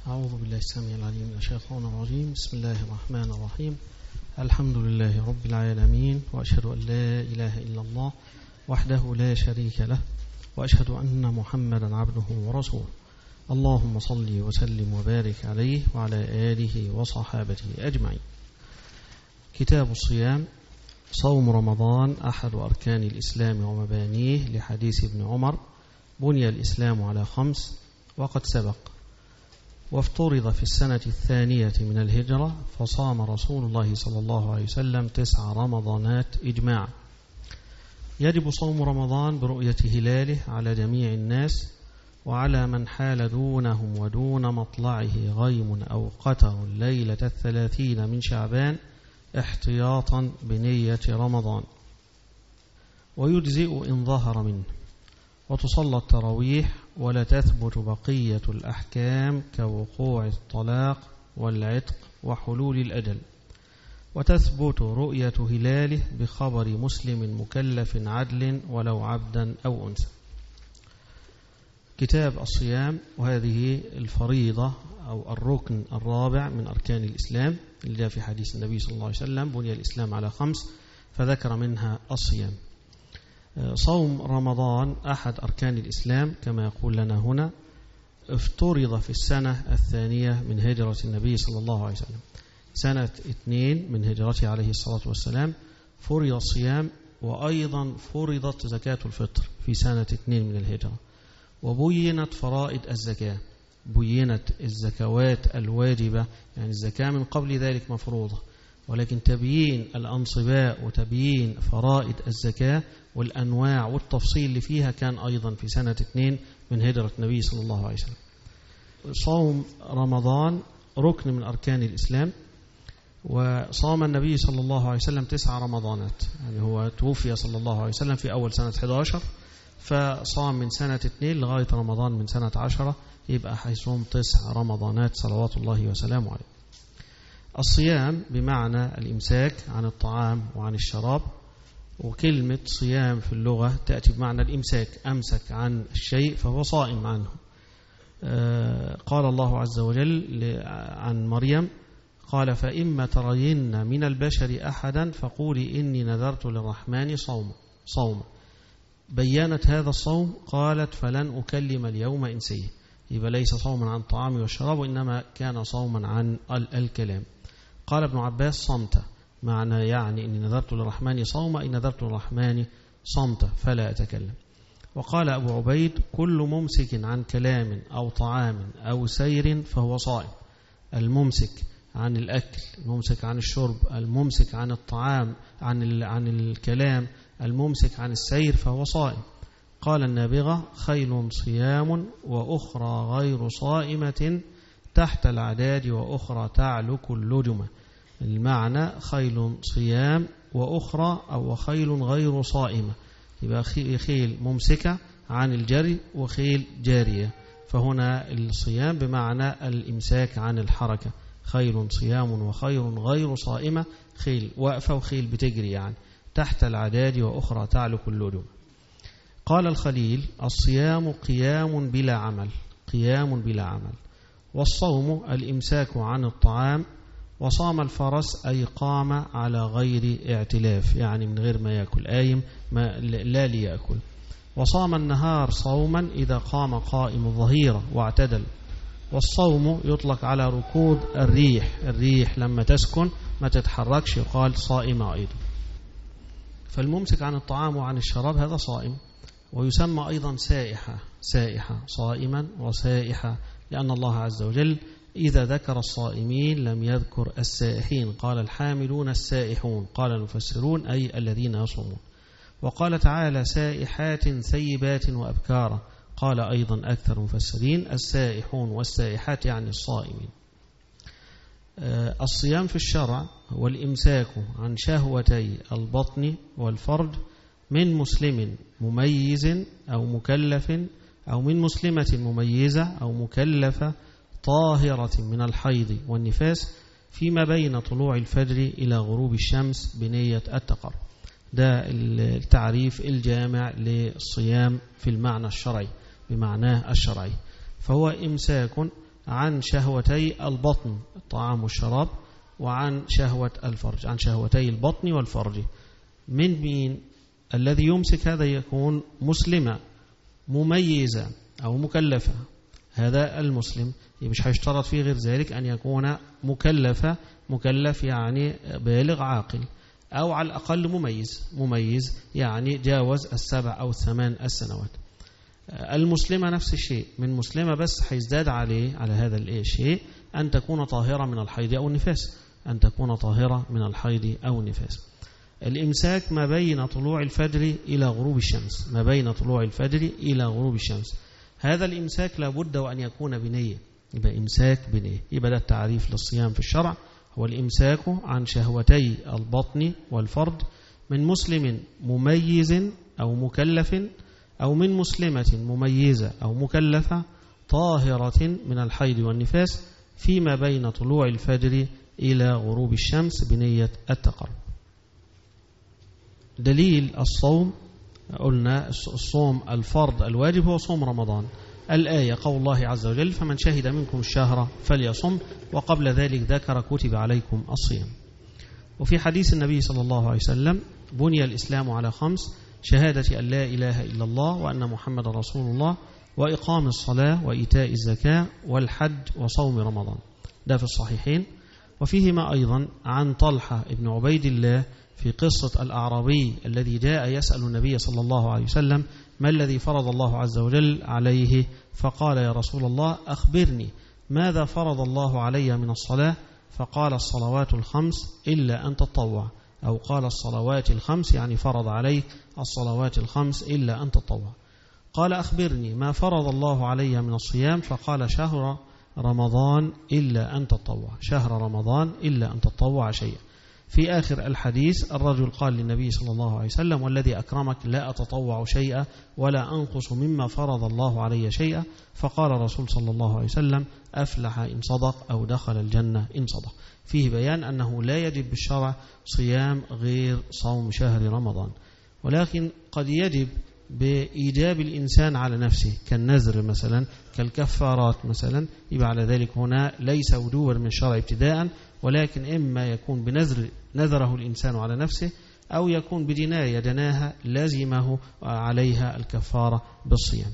أعوذ بالله السميع العليم من الشيطان الرجيم. بسم الله الرحمن الرحيم. الحمد لله رب العالمين، وأشهد أن لا إله إلا الله وحده لا شريك له، وأشهد أن محمدا عبده ورسوله. اللهم صل وسلم وبارك عليه وعلى آله وصحابته أجمعين. كتاب الصيام. صوم رمضان أحد أركان الإسلام ومبانيه، لحديث ابن عمر: بني الإسلام على 5 وقد سبق. وافترض في السنة 2 من الهجرة، فصام رسول الله صلى الله عليه وسلم 9 رمضانات إجماعا. يجب صوم رمضان برؤية هلاله على جميع الناس، وعلى من حال دونهم ودون مطلعه غيم أو قتر ليلة 30 من شعبان احتياطا بنية رمضان، ويجزئ إن ظهر منه. وتصلى التراويح، ولا تثبت بقية الأحكام كوقوع الطلاق والعتق وحلول الأجل. وتثبت رؤية هلاله بخبر مسلم مكلف عدل ولو عبدا أو أنثى. كتاب الصيام، وهذه الفريضة أو الركن الرابع من أركان الإسلام، اللي جاء في حديث النبي صلى الله عليه وسلم: بني الإسلام على 5، فذكر منها الصيام. صوم رمضان أحد أركان الإسلام كما يقول لنا هنا. افترض في السنة 2 من هجرة النبي صلى الله عليه وسلم، سنة 2 من هجرته عليه الصلاة والسلام، فرض الصيام، وأيضا فرضت زكاة الفطر في سنة 2 من الهجرة. وبينت فرائض الزكاة، بينت الزكوات الواجبة، يعني الزكاة من قبل ذلك مفروضة، ولكن تبيين الأنصباء وتبيين فرائض الزكاة والأنواع والتفصيل اللي فيها كان أيضا في سنة 2 من هجرة النبي صلى الله عليه وسلم. صوم رمضان ركن من أركان الإسلام، وصام النبي صلى الله عليه وسلم 9 رمضانات، يعني هو توفي صلى الله عليه وسلم في أول سنة 11، فصام من سنة 2 لغاية رمضان من سنة 10، يبقى هيصوم 9 رمضانات صلوات الله وسلامه عليه. الصيام بمعنى الإمساك عن الطعام وعن الشراب، وكلمة صيام في اللغة تأتي بمعنى الإمساك، أمسك عن الشيء فهو صائم عنه. قال الله عز وجل عن مريم: قال: فإما ترين من البشر أحدا فقولي إني نذرت للرحمن صوما. بيّنت هذا الصوم، قالت: فلن أكلم اليوم إنسيا. يبقى ليس صوما عن الطعام والشراب، وإنما كان صوما عن الكلام. قال ابن عباس: صمت، معنى يعني إني نذرت للرحمن صوما، إن نذرت للرحمن صمت فلا أتكلم. وقال أبو عبيد: كل ممسك عن كلام أو طعام أو سير فهو صائم. الممسك عن الأكل، الممسك عن الشرب، الممسك عن الطعام، عن الكلام، الممسك عن السير فهو صائم. قال النابغة: خيل صيام وأخرى غير صائمة تحت العداد وأخرى تعلك اللجمة. المعنى خيل صيام وأخرى أو خيل غير صائمة، يبقى خيل ممسكة عن الجري وخيل جارية، فهنا الصيام بمعنى الإمساك عن الحركة. خيل صيام وخيل غير صائمة، خيل واقفة وخيل بتجري، يعني تحت العداد وأخرى تعلك اللجمة. قال الخليل: الصيام قيام بلا عمل، قيام بلا عمل. والصوم الإمساك عن الطعام. وصام الفرس أي قام على غير اعتلاف، يعني من غير ما يأكل، قايم لا ليأكل. وصام النهار صوما إذا قام قائم الظهيرة واعتدل. والصوم يطلق على ركود الريح لما تسكن ما تتحركش يقال صائمة أيضا. فالممسك عن الطعام وعن الشراب هذا صائم. ويسمى أيضا سائحة، صائما وسائحة، لأن الله عز وجل إذا ذكر الصائمين لم يذكر السائحين، قال: الحاملون السائحون. قال المفسرون: أي الذين يصومون. وقال تعالى: سائحات ثيبات وأبكارا. قال أيضا أكثر المفسرين: السائحون والسائحات يعني الصائمين. الصيام في الشرع هو الإمساك عن شهوتي البطن والفرج من مسلم مميز أو مكلف، أو من مسلمة مميزة أو مكلفة طاهرة من الحيض والنفاس فيما بين طلوع الفجر إلى غروب الشمس بنية التقرب. ده التعريف الجامع للصيام في المعنى الشرعي، بمعناه الشرعي. فهو إمساك عن شهوتي البطن الطعام والشراب، وعن شهوة الفرج، عن شهوتي البطن والفرج. من مين الذي يمسك هذا؟ يكون مسلمة مميزة أو مكلفة. هذا المسلم مش هيشترط فيه غير ذلك أن يكون مكلف يعني بالغ عاقل، أو على الأقل مميز يعني جاوز 7 أو 8 السنوات. المسلمة نفس الشيء، من مسلمة بس هيزداد على هذا الشيء أن تكون طاهرة من الحيض أو النفاس، أن تكون طاهرة من الحيض أو النفاس. الإمساك ما بين طلوع الفجر إلى غروب الشمس، ما بين طلوع الفجر إلى غروب الشمس. هذا الإمساك لابد وأن يكون بنية، يبقى إمساك بنية. يبقى ده التعريف للصيام في الشرع، هو الإمساك عن شهوتي البطن والفرج من مسلم مميز أو مكلف، أو من مسلمة مميزة أو مكلفة طاهرة من الحيض والنفاس فيما بين طلوع الفجر إلى غروب الشمس بنية التقرب. دليل الصوم، قلنا الصوم الفرض الواجب هو صوم رمضان. الآية قول الله عز وجل فمن شهد منكم الشهر فليصم، وقبل ذلك ذكر كتب عليكم الصيام. وفي حديث النبي صلى الله عليه وسلم بني الإسلام على 5: شهادة أن لا إله إلا الله وأن محمد رسول الله، وإقام الصلاة وإيتاء الزكاة والحج وصوم رمضان. ده في الصحيحين. وفيهما أيضا عن طلحة ابن عبيد الله في قصة الأعرابي الذي جاء يسأل النبي صلى الله عليه وسلم ما الذي فرض الله عز وجل عليه، فقال يا رسول الله أخبرني ماذا فرض الله علي من الصلاة؟ فقال الصلوات 5 إلا أن تطوع، أو قال الصلوات 5 يعني فرض عليك الصلوات 5 إلا أن تطوع. قال أخبرني ما فرض الله علي من الصيام؟ فقال شهر رمضان إلا أن تطوع، شهر رمضان إلا أن تطوع شيئا. في آخر الحديث الرجل قال للنبي صلى الله عليه وسلم والذي أكرمك لا أتطوع شيئا ولا أنقص مما فرض الله علي شيئا. فقال الرسول صلى الله عليه وسلم أفلح إن صدق أو دخل الجنة إن صدق. فيه بيان أنه لا يجب بالشرع صيام غير صوم شهر رمضان، ولكن قد يجب بإيجاب الإنسان على نفسه كالنذر مثلا، كالكفارات مثلا. يبقى على ذلك هنا ليس وجوبا من الشرع ابتداء، ولكن إما يكون نذره الإنسان على نفسه، أو يكون بدناية دناها لازمه عليها الكفارة بالصيام.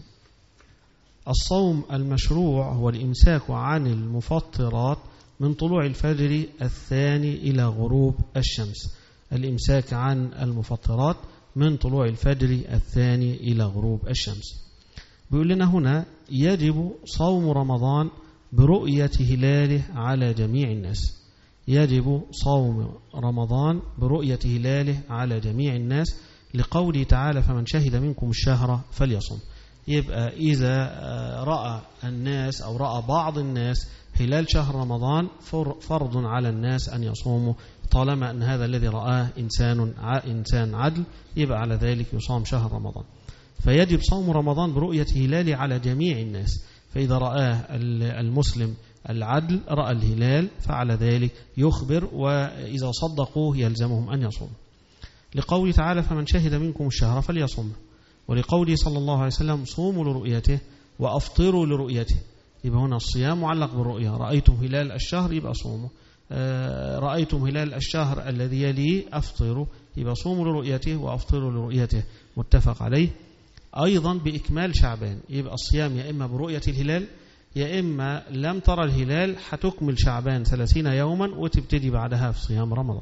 الصوم المشروع هو الإمساك عن المفطرات من طلوع الفجر الثاني إلى غروب الشمس، الإمساك عن المفطرات من طلوع الفجر الثاني إلى غروب الشمس. بيقول لنا هنا يجب صوم رمضان برؤية هلاله على جميع الناس، يجب صوم رمضان برؤية هلاله على جميع الناس، لقوله تعالى فمن شهد منكم الشهر فليصم. يبقى إذا رأى الناس أو رأى بعض الناس هلال شهر رمضان فرض على الناس أن يصوموا، طالما أن هذا الذي رآه إنسان عدل، يبقى على ذلك يصام شهر رمضان. فيجب صوم رمضان برؤية هلاله على جميع الناس. فإذا رآه المسلم العدل رأى الهلال فعلى ذلك يخبر، وإذا صدقوه يلزمهم أن يصوم، لقوله تعالى فمن شهد منكم الشهر فليصم، ولقوله صلى الله عليه وسلم صوموا لرؤيته وأفطروا لرؤيته. يبقى هنا الصيام معلق بالرؤية، رأيتم هلال الشهر يبقى صوموا، رأيتم هلال الشهر الذي يليه أفطروا، يبقى صوموا لرؤيته وأفطروا لرؤيته، متفق عليه. أيضا بإكمال شعبان، يبقى الصيام يا إما برؤية الهلال يا إما لم ترى الهلال هتكمل شعبان 30 يوما وتبتدي بعدها في صيام رمضان.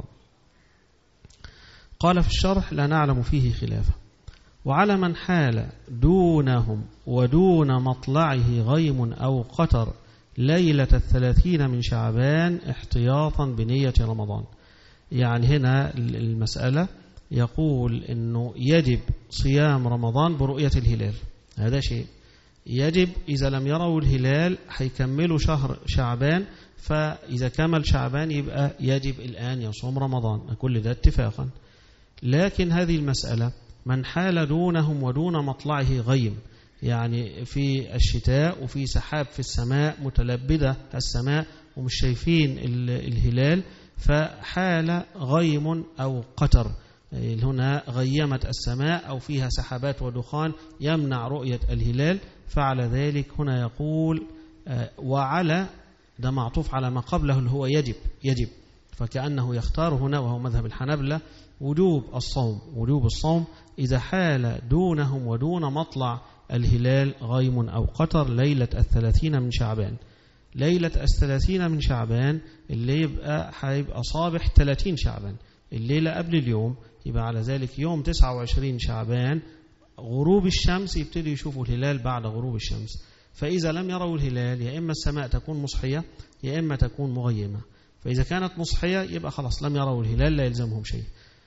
قال في الشرح لا نعلم فيه خلافة. وعلى من حال دونهم ودون مطلعه غيم أو قتر ليلة 30 من شعبان احتياطا بنية رمضان. يعني هنا المسألة يقول أنه يجب صيام رمضان برؤية الهلال، هذا شيء يجب. إذا لم يروا الهلال هيكملوا شهر شعبان، فإذا كمل شعبان يبقى يجب الآن يصوم رمضان، كل ده اتفاقا. لكن هذه المسألة من حال دونهم ودون مطلعه غيم، يعني في الشتاء وفي سحاب في السماء متلبدة السماء ومش شايفين الهلال، فحال غيم أو قتر، هنا غيمت السماء أو فيها سحابات ودخان يمنع رؤية الهلال، فعلى ذلك هنا يقول وعلى ده معطوف على ما قبله اللي هو يجب، فكأنه يختار هنا وهو مذهب الحنابلة وجوب الصوم إذا حال دونهم ودون مطلع الهلال غيم أو قطر ليلة 30 من شعبان. ليلة 30 من شعبان اللي هيبقى صابح 30 شعبان، الليلة قبل اليوم، يبقى على ذلك يوم 29 شعبان غروب الشمس يبتدي يشوفوا الهلال بعد غروب الشمس. فإذا لم يروا الهلال يا إما السماء تكون مصحية يا إما تكون مغيمة، فإذا كانت مصحية يبقى خلاص لم يروا الهلال لا يلزمهم شيء.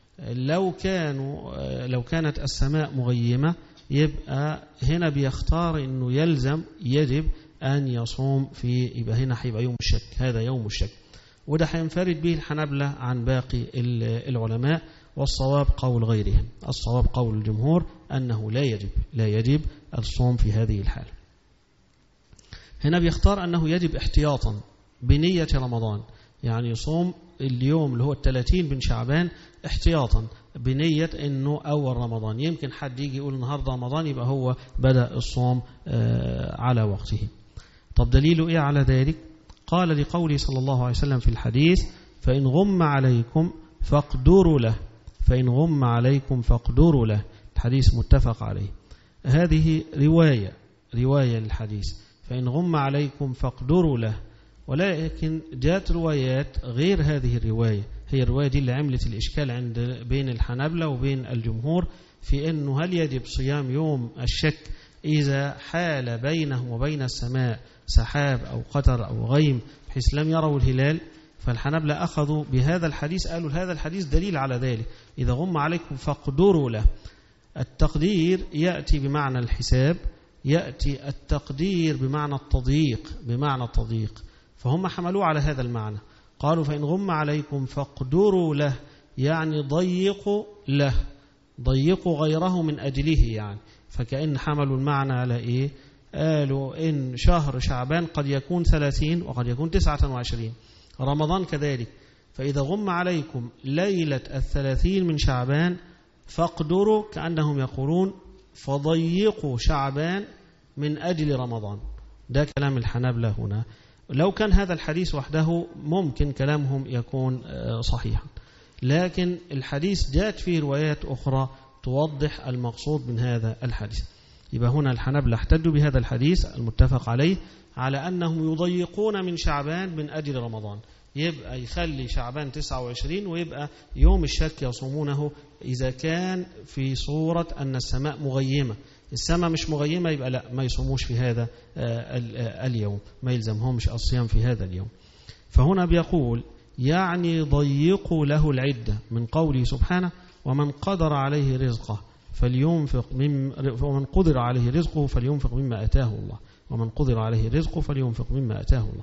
لو كانت السماء مغيمة يبقى هنا بيختار إنه يجب أن يصوم يبقى هنا هيبقى يوم الشك، هذا يوم الشك، وده هينفرد به الحنابلة عن باقي العلماء، والصواب قول غيرهم. الصواب قول الجمهور أنه لا يجب الصوم في هذه الحال. هنا بيختار أنه يجب احتياطا بنية رمضان، يعني يصوم اليوم اللي هو 30 من شعبان احتياطا بنية أنه أول رمضان. يمكن حد يجي يقول النهاردة رمضان يبقى هو بدأ الصوم على وقته. طب دليله إيه على ذلك؟ قال لقوله صلى الله عليه وسلم في الحديث: فإن غم عليكم فاقدروا له، فإن غم عليكم فاقدروا له. الحديث متفق عليه. هذه رواية للحديث، فإن غم عليكم فاقدروا له، ولكن جاءت روايات غير هذه الرواية. هي الرواية دي اللي عملت الإشكال بين الحنابلة وبين الجمهور في أنه هل يجب صيام يوم الشك إذا حال بينه وبين السماء سحاب أو قطر أو غيم بحيث لم يروا الهلال. فالحنابلة أخذوا بهذا الحديث، قالوا هذا الحديث دليل على ذلك، إذا غم عليكم فاقدروا له. التقدير يأتي بمعنى الحساب، يأتي التقدير بمعنى التضييق، فهم حملوا على هذا المعنى، قالوا فإن غم عليكم فاقدروا له، يعني ضيقوا له، ضيقوا غيره من أجله، يعني فكأن حملوا المعنى على إيه؟ قالوا إن شهر شعبان قد يكون 30 وقد يكون 29، رمضان كذلك، فإذا غم عليكم ليلة 30 من شعبان فاقدروا، كأنهم يقولون فضيقوا شعبان من أجل رمضان. ده كلام الحنابلة هنا. لو كان هذا الحديث وحده ممكن كلامهم يكون صحيحا، لكن الحديث جاءت فيه روايات أخرى توضح المقصود من هذا الحديث. يبقى هنا الحنابلة احتجوا بهذا الحديث المتفق عليه على أنهم يضيقون من شعبان من أجل رمضان، يبقى يخلي شعبان 29 ويبقى يوم الشك يصومونه إذا كان في صورة أن السماء مغيمة. السماء مش مغيمة يبقى لا، ما يصوموش في هذا اليوم، ما يلزمهمش الصيام في هذا اليوم. فهنا بيقول يعني ضيقوا له العدة من قوله سبحانه: ومن قدر عليه رزقه فلينفق ومن قدر عليه رزقه فلينفق مما آتاه الله، ومن قدر عليه رزقه فلينفق مما آتاه الله.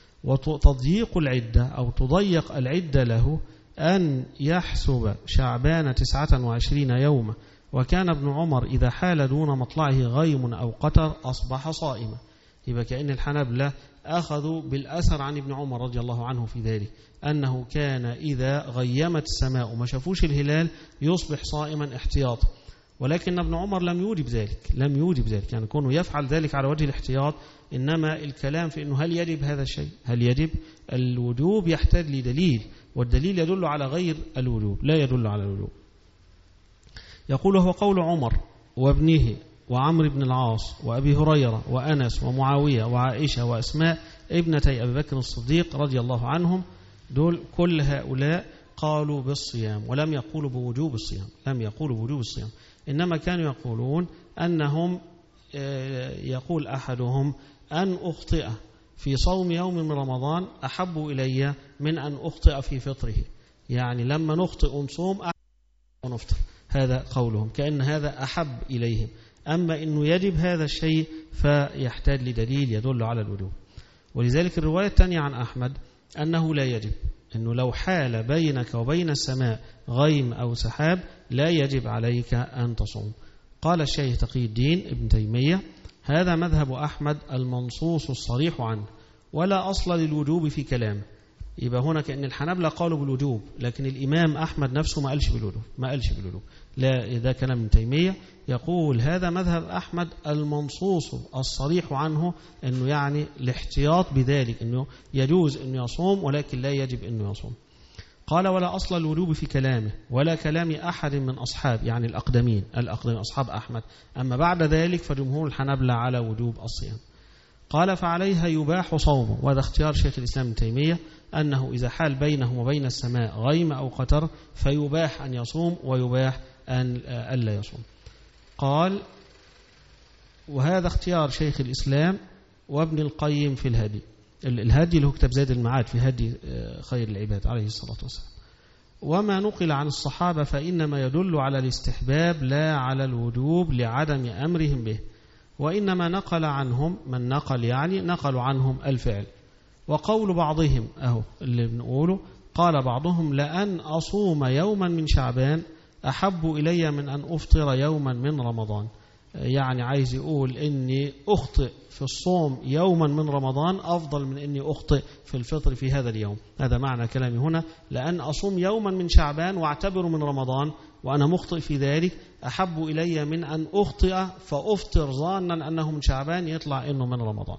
وتضييق العدة أو تضيق العدة له أن يحسب شعبان 29 يوما، وكان ابن عمر إذا حال دون مطلعه غيم أو قطر أصبح صائما. يبقى كأن الحنابلة أخذوا بالأثر عن ابن عمر رضي الله عنه في ذلك، أنه كان إذا غيمت السماء وما شافوش الهلال يصبح صائما احتياطا، ولكن ابن عمر لم يوجب ذلك، يعني كونه يفعل ذلك على وجه الاحتياط. إنما الكلام في أنه هل يجب هذا الشيء، هل يجب؟ الوجوب يحتاج لدليل، والدليل يدل على غير الوجوب، لا يدل على الوجوب. يقول: هو قول عمر وابنه وعمرو بن العاص وأبي هريرة وأنس ومعاوية وعائشة وأسماء ابنتي أبي بكر الصديق رضي الله عنهم، دول كل هؤلاء قالوا بالصيام ولم يقولوا بوجوب الصيام، إنما كانوا يقولون أنهم يقول أحدهم أن أخطئ في صوم يوم من رمضان أحب إلي من أن أخطئ في فطره، يعني لما نخطئ ونصوم ونفطر، هذا قولهم، كأن هذا أحب إليهم. أما إنه يجب هذا الشيء فيحتاج لدليل يدل على الوجوب. ولذلك الرواية الثانية عن أحمد أنه لا يجب، أنه لو حال بينك وبين السماء غيم أو سحاب لا يجب عليك أن تصوم. قال الشيخ تقي الدين ابن تيمية: هذا مذهب أحمد المنصوص الصريح عنه، ولا أصل للوجوب في كلامه. يبقى هنا كأن الحنابلة قالوا بالوجوب، لكن الإمام أحمد نفسه ما قالش بالوجوب. لا، ده كلام ابن تيمية يقول هذا مذهب أحمد المنصوص الصريح عنه أنه يعني الاحتياط بذلك، أنه يجوز أنه يصوم ولكن لا يجب أنه يصوم. قال ولا أصل الوجوب في كلامه ولا كلام أحد من أصحاب، يعني الأقدمين أصحاب أحمد، أما بعد ذلك فجمهور الحنابلة على وجوب الصيام. قال فعليها يباح صومه، وهذا اختيار شيخ الإسلام ابن تيمية، أنه إذا حال بينه وبين السماء غيم أو قتر فيباح أن يصوم ويباح أن ألا يصوم. قال وهذا اختيار شيخ الإسلام وابن القيم في الهدي اللي هو كتاب زاد المعاد في هدي خير العباد عليه الصلاة والسلام. وما نقل عن الصحابة فإنما يدل على الاستحباب لا على الوجوب لعدم أمرهم به، وإنما نقل عنهم من نقل، يعني نقلوا عنهم الفعل. وقول بعضهم اللي بنقوله، قال بعضهم لأن أصوم يوما من شعبان أحب إلي من أن أفطر يوما من رمضان، يعني عايز يقول إني أخطئ في الصوم يوما من رمضان أفضل من إني أخطئ في الفطر في هذا اليوم. هذا معنى كلامي هنا، لأن أصوم يوما من شعبان واعتبر من رمضان وأنا مخطئ في ذلك أحب إلي من أن أخطئ فأفطر ظانا أنه من شعبان يطلع إنه من رمضان.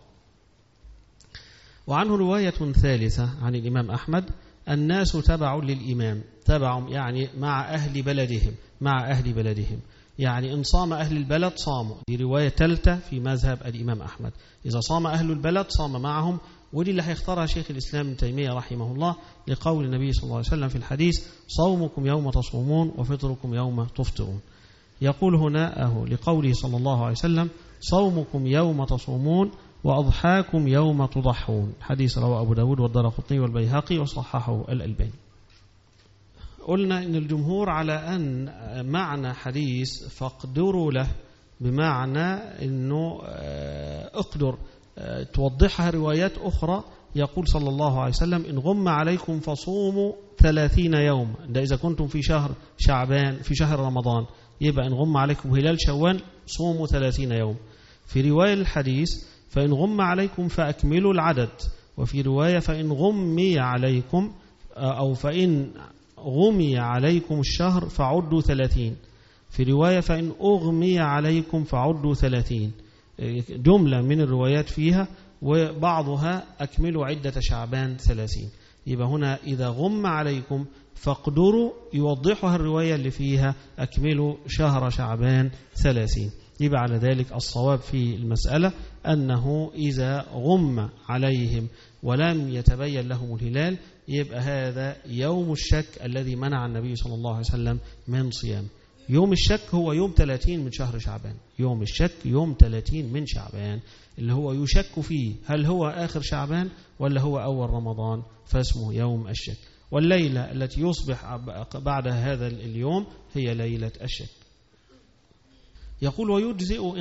وعنه رواية ثالثة عن الإمام أحمد، الناس تبع للإمام، تبع يعني مع أهل بلدهم، يعني إن صام أهل البلد صاموا، دي رواية ثالثة في مذهب الإمام أحمد، إذا صام أهل البلد صام معهم، ودي اللي هيختارها شيخ الإسلام ابن تيمية رحمه الله لقول النبي صلى الله عليه وسلم في الحديث صومكم يوم تصومون وفطركم يوم تفطرون. يقول هنا لقوله صلى الله عليه وسلم صومكم يوم تصومون وأضحاكم يوم تضحون، حديث رواه أبو داود والدارقطني والبيهقي وصححه الألباني. قلنا إن الجمهور على أن معنى حديث فاقدروا له بمعنى أنه اقدر، توضحها روايات أخرى يقول صلى الله عليه وسلم إن غم عليكم فصوموا 30 يوم، ده إذا كنتم في شهر شعبان في شهر رمضان، يبقى إن غم عليكم هلال شوال صوموا 30 يوم. في رواية الحديث فإن غم عليكم فأكملوا العدد، وفي رواية فإن غمي عليكم أو فإن غمي عليكم الشهر فعدوا 30، في رواية فإن أغمي عليكم فعدوا 30. جملة من الروايات فيها، وبعضها أكملوا عدة شعبان 30. يبقى هنا إذا غم عليكم فاقدروا يوضحها الرواية اللي فيها أكملوا شهر شعبان 30. يبقى على ذلك الصواب في المسألة أنه إذا غم عليهم ولم يتبين لهم الهلال يبقى هذا يوم الشك الذي منع النبي صلى الله عليه وسلم من صيام. يوم الشك هو يوم 30 من شهر شعبان، يوم الشك يوم 30 من شعبان اللي هو يشك فيه هل هو آخر شعبان ولا هو أول رمضان، فاسمه يوم الشك. والليلة التي يصبح بعد هذا اليوم هي ليلة الشك. يقول ويجزئ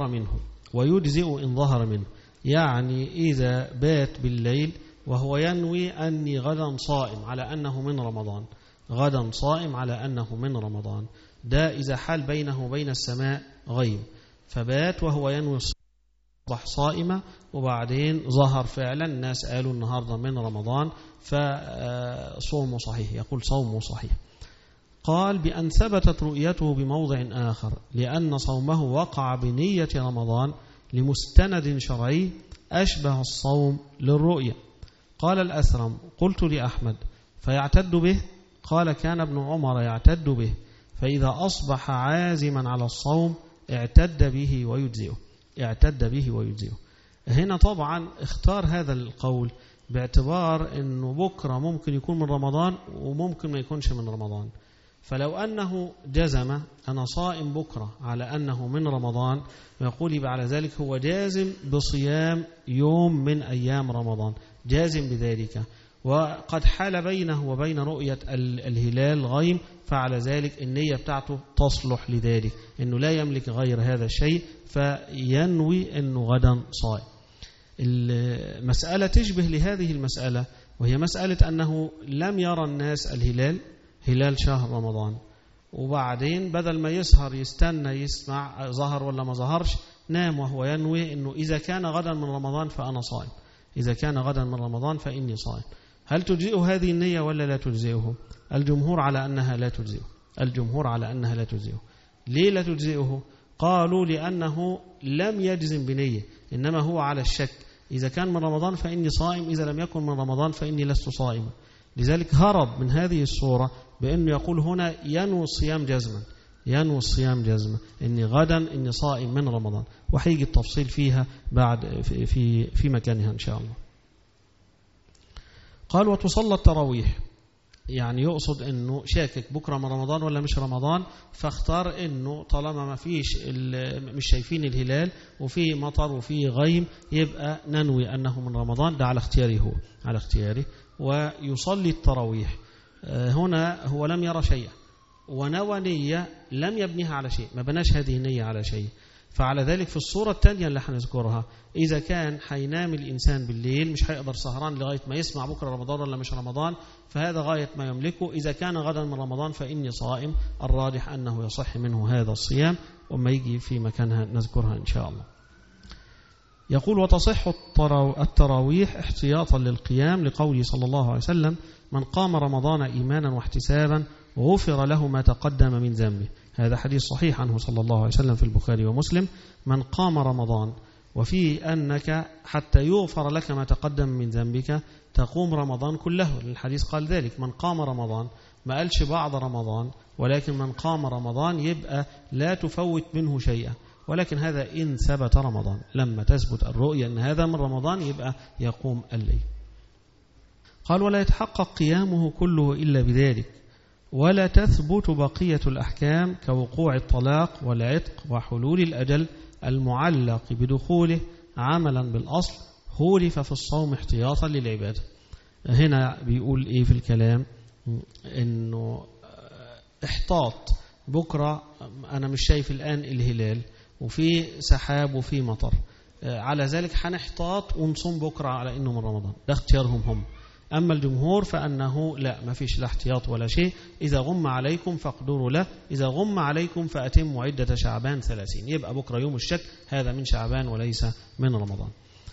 إن ظهر منه، يعني إذا بات بالليل وهو ينوي أني غدا صائم على أنه من رمضان، ده إذا حال بينه وبين السماء غيم، فبات وهو ينوي أصبح صائمة، وبعدين ظهر فعلا الناس قالوا النهاردة من رمضان فصومه صحيح. يقول صومه صحيح. قال بأن ثبتت رؤيته بموضع آخر لأن صومه وقع بنية رمضان لمستند شرعي أشبه الصوم للرؤية. قال الأثرم قلت لأحمد فيعتد به؟ قال كان ابن عمر يعتد به، فإذا أصبح عازما على الصوم اعتد به ويجزئه. هنا طبعا اختار هذا القول باعتبار أنه بكرة ممكن يكون من رمضان وممكن ما يكونش من رمضان، فلو أنه جزم أنا صائم بكرة على أنه من رمضان يقول يبقى على ذلك هو جازم بصيام يوم من أيام رمضان، جازم بذلك، وقد حال بينه وبين رؤية الهلال غيم، فعلى ذلك النية بتاعته تصلح لذلك، أنه لا يملك غير هذا الشيء فينوي أنه غدا صائم. المسألة تشبه لهذه المسألة، وهي مسألة أنه لم يرى الناس الهلال هلال شهر رمضان، وبعدين بدل ما يسهر يستنى يسمع ظهر ولا ما ظهرش، نام وهو ينوي أنه إذا كان غدا من رمضان فأنا صائم، إذا كان غدا من رمضان فإني صائم. هل تجزئه هذه النية ولا لا تجزئه؟ الجمهور على أنها لا تجزئه. الجمهور على أنها لا تجزئه. ليه لا تجزئه؟ قالوا لأنه لم يجزم بنية، إنما هو على الشك، إذا كان من رمضان فإني صائم، إذا لم يكن من رمضان فإني لست صائما. لذلك هرب من هذه الصورة بأنه يقول هنا ينوي الصيام جزما، ينوي الصيام جزما، إني غدا إني صائم من رمضان، وحيجي التفصيل فيها بعد في مكانها إن شاء الله. قال وتصلى التراويح، يعني يقصد انه شاكك بكره من رمضان ولا مش رمضان، فاختار انه طالما ما فيش مش شايفين الهلال وفي مطر وفي غيم يبقى ننوي انه من رمضان، ده على اختياره هو، على اختياره، ويصلي التراويح. هنا هو لم يرى شيئا ونوى نية لم يبنيها على شيء، ما بناش هذه النية على شيء. فعلى ذلك في الصورة الثانية اللي هنذكرها، إذا كان حينام الإنسان بالليل مش هيقدر سهران لغاية ما يسمع بكرة رمضان ولا مش رمضان، فهذا غاية ما يملكه. إذا كان غدا من رمضان فإني صائم، الراجح أنه يصح منه هذا الصيام، وما يجي في مكانها نذكرها إن شاء الله. يقول وتصح التراويح احتياطا للقيام، لقوله صلى الله عليه وسلم من قام رمضان إيمانا واحتسابا غفر له ما تقدم من ذنبه. هذا حديث صحيح عنه صلى الله عليه وسلم في البخاري ومسلم. من قام رمضان، وفي أنك حتى يغفر لك ما تقدم من ذنبك تقوم رمضان كله، الحديث قال ذلك، من قام رمضان، ما قالش بعض رمضان، ولكن من قام رمضان يبقى لا تفوت منه شيئا، ولكن هذا إن ثبت رمضان، لما تثبت الرؤية أن هذا من رمضان يبقى يقوم الليل. قال ولا يتحقق قيامه كله إلا بذلك، ولا تثبت بقية الأحكام كوقوع الطلاق والعتق وحلول الأجل المعلق بدخوله عملا بالأصل خولف في الصوم احتياطا للعبادة. هنا بيقول إيه في الكلام؟ إنه احتاط بكرة، أنا مش شايف الآن الهلال وفي سحاب وفي مطر، على ذلك هنحتاط ونصوم بكرة على إنه من رمضان، ده اختيارهم هم. أما الجمهور فأنه لا، ما فيش لا احتياط ولا شيء، إذا غم عليكم فاقدروا له، إذا غم عليكم فأتموا عدة شعبان 30، يبقى بكرة يوم الشك هذا من شعبان وليس من رمضان.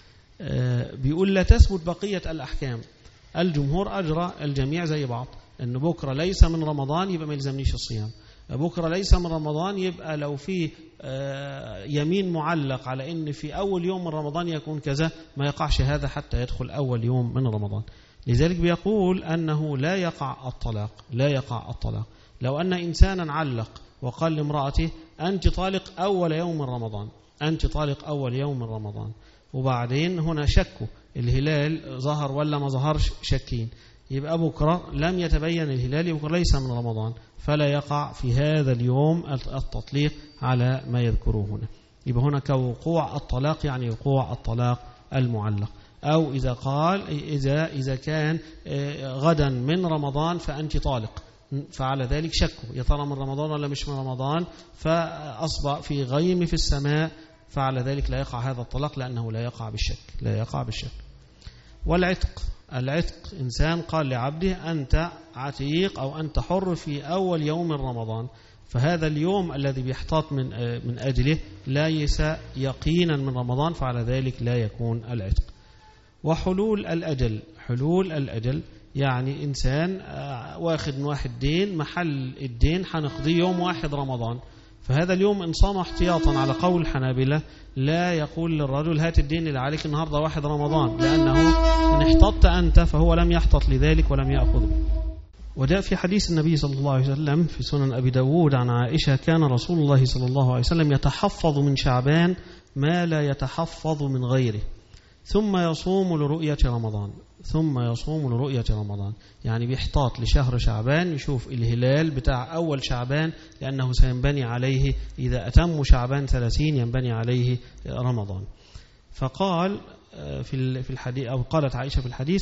بيقول لا تثبت بقية الأحكام. الجمهور أجرى الجميع زي بعض، أن بكرة ليس من رمضان يبقى ما يلزمنيش الصيام، بكرة ليس من رمضان يبقى لو في يمين معلق على أن في أول يوم من رمضان يكون كذا، ما يقعش هذا حتى يدخل أول يوم من رمضان. لذلك بيقول أنه لا يقع الطلاق، لا يقع الطلاق. لو أن إنسانا علق وقال لامرأته أنت طالق أول يوم من رمضان، أنت طالق أول يوم من رمضان، وبعدين هنا شكوا الهلال ظهر ولا ما ظهرش، شكين، يبقى بكرة لم يتبين الهلال، يبقى ليس من رمضان، فلا يقع في هذا اليوم التطليق على ما يذكروه هنا. يبقى هنا كوقوع الطلاق، يعني وقوع الطلاق المعلق. أو إذا قال إذا كان غدا من رمضان فأنت طالق، فعلى ذلك شكوا يا ترى من رمضان ولا مش من رمضان، فأصبح في غيم في السماء، فعلى ذلك لا يقع هذا الطلاق لأنه لا يقع بالشك، لا يقع بالشك. والعتق، العتق إنسان قال لعبده أنت عتيق أو أنت حر في أول يوم من رمضان، فهذا اليوم الذي بيحتاط من أجله ليس يقينا من رمضان، فعلى ذلك لا يكون العتق. وحلول الأجل، حلول الأجل يعني إنسان واخد من واحد دين، محل الدين حنقضيه يوم 1 رمضان، فهذا اليوم إن صام احتياطا على قول الحنابلة لا يقول للرجل هات الدين اللي عليك النهاردة 1 رمضان، لأنه إن احتطت أنت فهو لم يحتط لذلك ولم يأخذه. وجاء في حديث النبي صلى الله عليه وسلم في سنن أبي داود عن عائشة كان رسول الله صلى الله عليه وسلم يتحفظ من شعبان ما لا يتحفظ من غيره، ثم يصوم لرؤية رمضان، ثم يصوم لرؤية رمضان، يعني بيحتاط لشهر شعبان يشوف الهلال بتاع أول شعبان، لأنه سينبني عليه إذا أتم شعبان 30 ينبني عليه رمضان. فقال في الحديث، أو قالت عائشة في الحديث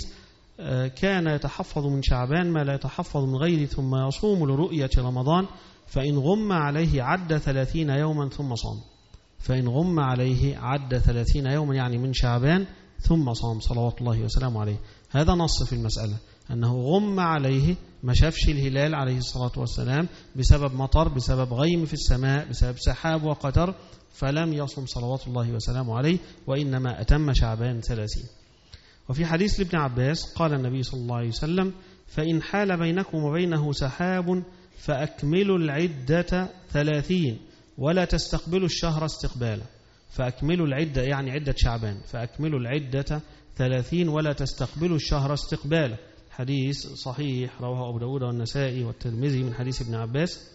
كان يتحفظ من شعبان ما لا يتحفظ من غيره ثم يصوم لرؤية رمضان، فإن غم عليه عد 30 يوما ثم صام، فإن غم عليه عد 30 يوما يعني من شعبان ثم صام صلوات الله وسلامه عليه. هذا نص في المسألة أنه غم عليه، ما شافش الهلال عليه الصلاة والسلام بسبب مطر، بسبب غيم في السماء، بسبب سحاب وقتر، فلم يصم صلوات الله وسلامه عليه، وإنما أتم شعبان 30. وفي حديث لابن عباس قال النبي صلى الله عليه وسلم: فإن حال بينكم وبينه سحاب فأكملوا العدة 30 ولا تستقبلوا الشهر استقبالا. فأكملوا العدة يعني عدة شعبان، فأكملوا العدة 30 ولا تستقبلوا الشهر استقبالا. حديث صحيح رواه أبو داود والنسائي والترمذي من حديث ابن عباس،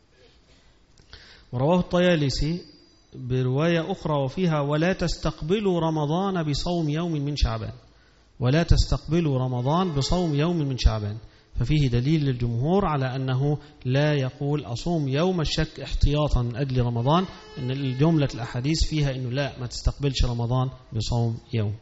ورواه الطيالسي برواية أخرى وفيها: ولا تستقبلوا رمضان بصوم يوم من شعبان، ولا تستقبلوا رمضان بصوم يوم من شعبان. ففيه دليل للجمهور على أنه لا يقول أصوم يوم الشك احتياطا من أجل رمضان، إن الجملة الأحاديث فيها إنه لا، ما تستقبلش رمضان بصوم يوم.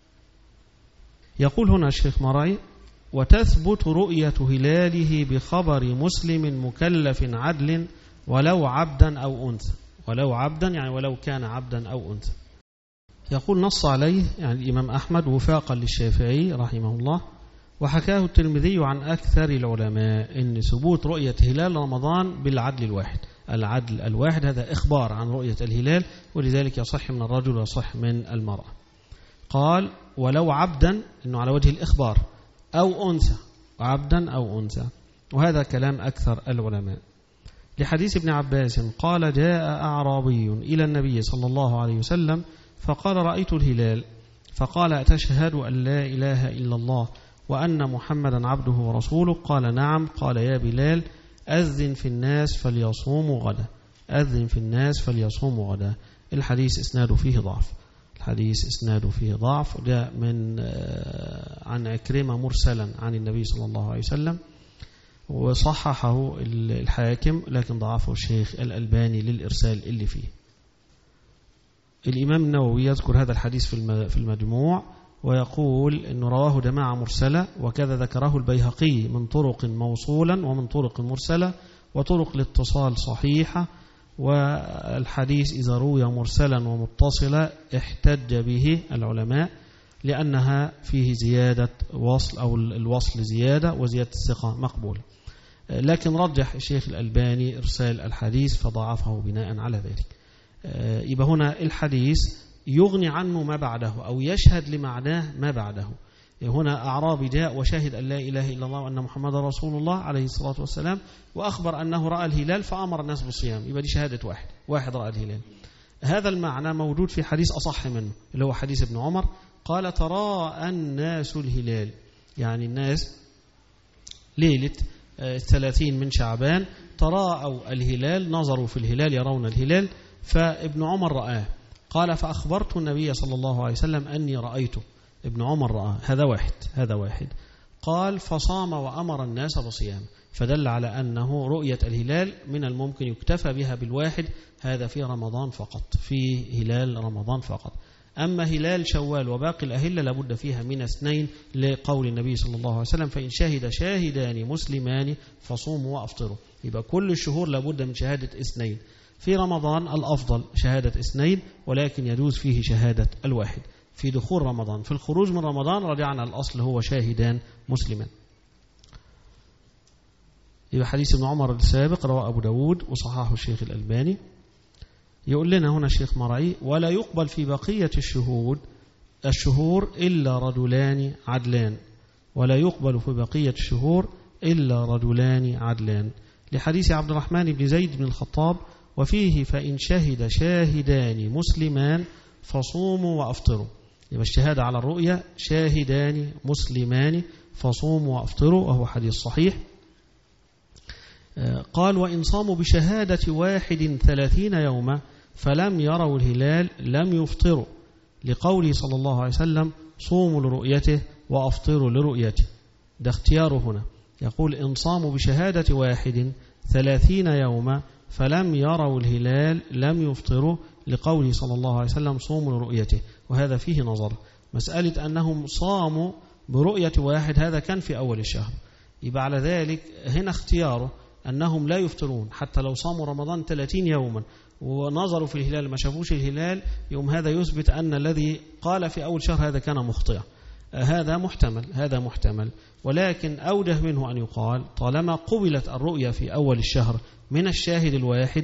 يقول هنا الشيخ مرعي: وتثبت رؤية هلاله بخبر مسلم مكلف عدل ولو عبدا أو أنثى. ولو عبدا يعني ولو كان عبدا أو أنثى. يقول نص عليه يعني الإمام أحمد وفاقا للشافعي رحمه الله، وحكاه الترمذي عن أكثر العلماء إن ثبوت رؤية هلال رمضان بالعدل الواحد. العدل الواحد هذا إخبار عن رؤية الهلال، ولذلك يصح من الرجل ويصح من المرأة. قال ولو عبدا إنه على وجه الإخبار، أو أنثى، عبدا أو أنثى، وهذا كلام أكثر العلماء. لحديث ابن عباس قال: جاء أعرابي إلى النبي صلى الله عليه وسلم فقال: رأيت الهلال، فقال: أتشهد أن لا إله إلا الله وأن محمدا عبده ورسوله؟ قال: نعم. قال: يا بلال أذن في الناس فليصوموا غدا، أذن في الناس فليصوموا غدا. الحديث إسناده فيه ضعف، الحديث إسناده فيه ضعف، جاء من عن عكرمة مرسلا عن النبي صلى الله عليه وسلم، وصححه الحاكم لكن ضعفه الشيخ الألباني للإرسال اللي فيه. الإمام النووي يذكر هذا الحديث في المجموع ويقول إنه رواه جماعة مرسلة، وكذا ذكره البيهقي من طرق موصولا ومن طرق مرسلة، وطرق الاتصال صحيحة. والحديث إذا روي مرسلا ومتصلا احتج به العلماء لأنها فيه زيادة وصل، أو الوصل زيادة وزيادة الثقة مقبولة، لكن رجح الشيخ الألباني إرسال الحديث فضعفه بناء على ذلك. يبقى هنا الحديث يغني عنه ما بعده أو يشهد لمعناه ما بعده. هنا أعرابي جاء وشهد أن لا إله إلا الله وأن محمد رسول الله عليه الصلاة والسلام، وأخبر أنه رأى الهلال فأمر الناس بالصيام. يبقى دي شهادة واحد رأى الهلال. هذا المعنى موجود في حديث أصح منه اللي هو حديث ابن عمر، قال: تراءى الناس الهلال، يعني الناس ليلة 30 من شعبان تراءوا الهلال، نظروا في الهلال يرون الهلال، فابن عمر رآه. قال: فأخبرت النبي صلى الله عليه وسلم أني رأيته. ابن عمر رآه. هذا واحد. قال: فصام وأمر الناس بصيام. فدل على أنه رؤية الهلال من الممكن يكتفى بها بالواحد، هذا في رمضان فقط، في هلال رمضان فقط. أما هلال شوال وباقي الأهلة لابد فيها من 2 لقول النبي صلى الله عليه وسلم: فإن شهد شاهدان مسلمان فصوموا وأفطروا. يبقى كل الشهور لابد من شهادة 2. في رمضان الأفضل شهادة 2، ولكن يجوز فيه شهادة الواحد في دخول رمضان. في الخروج من رمضان رجعنا الأصل هو شاهدان مسلمان. يبقى حديث ابن عمر السابق رواه أبو داود وصححه الشيخ الألباني. يقول لنا هنا الشيخ مرعي: ولا يقبل في بقية الشهور إلا رجلان عدلان، ولا يقبل في بقية الشهور إلا رجلان عدلان، لحديث عبد الرحمن بن زيد بن الخطاب وفيه: فإن شهد شاهدان مسلمان فصوموا وأفطروا. يبقى الشهادة على الرؤية شاهدان مسلمان فصوموا وأفطروا، وهو حديث صحيح. قال: وإن صاموا بشهادة 31 يوما فلم يروا الهلال لم يفطروا، لقوله صلى الله عليه وسلم: صوموا لرؤيته وأفطروا لرؤيته. ده اختياره هنا، يقول: إن صاموا بشهادة 31 يوما فلم يروا الهلال لم يفطروا، لقوله صلى الله عليه وسلم: صوموا لرؤيته. وهذا فيه نظر، مسألة أنهم صاموا برؤية واحد هذا كان في أول الشهر، يبقى على ذلك هنا اختياره أنهم لا يفطرون حتى لو صاموا رمضان 30 يوما ونظروا في الهلال ما شافوش الهلال، يوم هذا يثبت أن الذي قال في أول شهر هذا كان مخطئا. هذا محتمل، ولكن أوجه منه أن يقال طالما قبلت الرؤية في أول الشهر من الشاهد الواحد،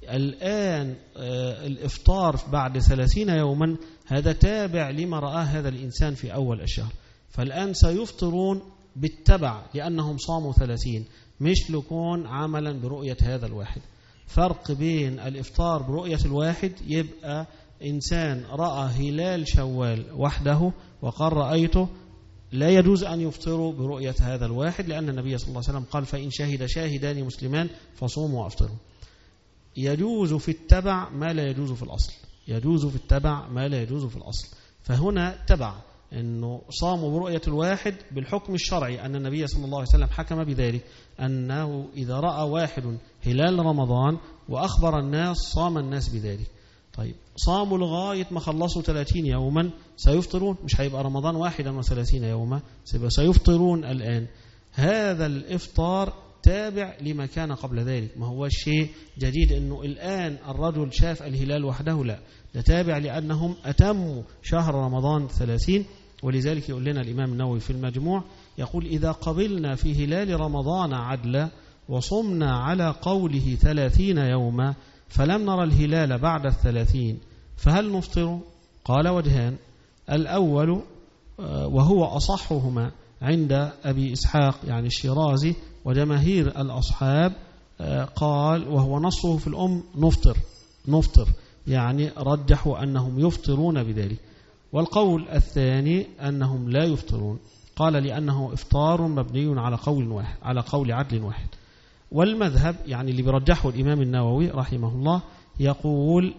الآن الإفطار بعد 30 يوما هذا تابع لما رآه هذا الإنسان في أول الشهر، فالآن سيفطرون بالتبع لأنهم صاموا 30، مش لكون عملا برؤية هذا الواحد. فرق بين الإفطار برؤية الواحد، يبقى إنسان رأى هلال شوال وحده وقال رأيته، لا يجوز أن يفطروا برؤية هذا الواحد، لأن النبي صلى الله عليه وسلم قال فإن شهد شاهدان مسلمان فصوموا وأفطروا. يجوز في التبع ما لا يجوز في الأصل، يجوز في التبع ما لا يجوز في الأصل. فهنا تبع أنه صاموا برؤية الواحد بالحكم الشرعي، أن النبي صلى الله عليه وسلم حكم بذلك، أنه إذا رأى واحد هلال رمضان وأخبر الناس صام الناس بذلك. طيب صاموا لغاية ما خلصوا 30 يوما سيفطرون، مش هيبقى رمضان 31 يوما، سيفطرون الآن. هذا الإفطار تابع لما كان قبل ذلك، ما هو شيء جديد أنه الآن الرجل شاف الهلال وحده، لا، ده تابع لأنهم أتموا شهر رمضان 30. ولذلك يقول لنا الإمام النووي في المجموع، يقول إذا قبلنا في هلال رمضان عدلا وصمنا على قوله 30 يوما فلم نرى الهلال بعد 30 فهل نفطر؟ قال وجهان، الأول وهو أصحهما عند أبي إسحاق يعني الشيرازي وجماهير الأصحاب، قال وهو نصه في الأم نفطر يعني رجحوا أنهم يفطرون بذلك. والقول الثاني أنهم لا يفطرون، قال لأنه إفطار مبني على قول عدل واحد. والمذهب يعني اللي برجحه الإمام النووي رحمه الله يقول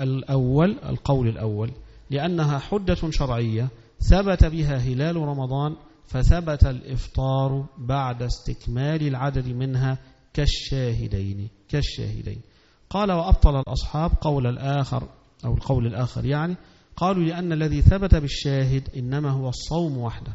القول الأول لأنها حجة شرعية ثبت بها هلال رمضان فثبت الإفطار بعد استكمال العدد منها كالشاهدين. قال وأبطل الأصحاب قول الآخر أو القول الآخر، يعني قالوا لأن الذي ثبت بالشاهد إنما هو الصوم وحده،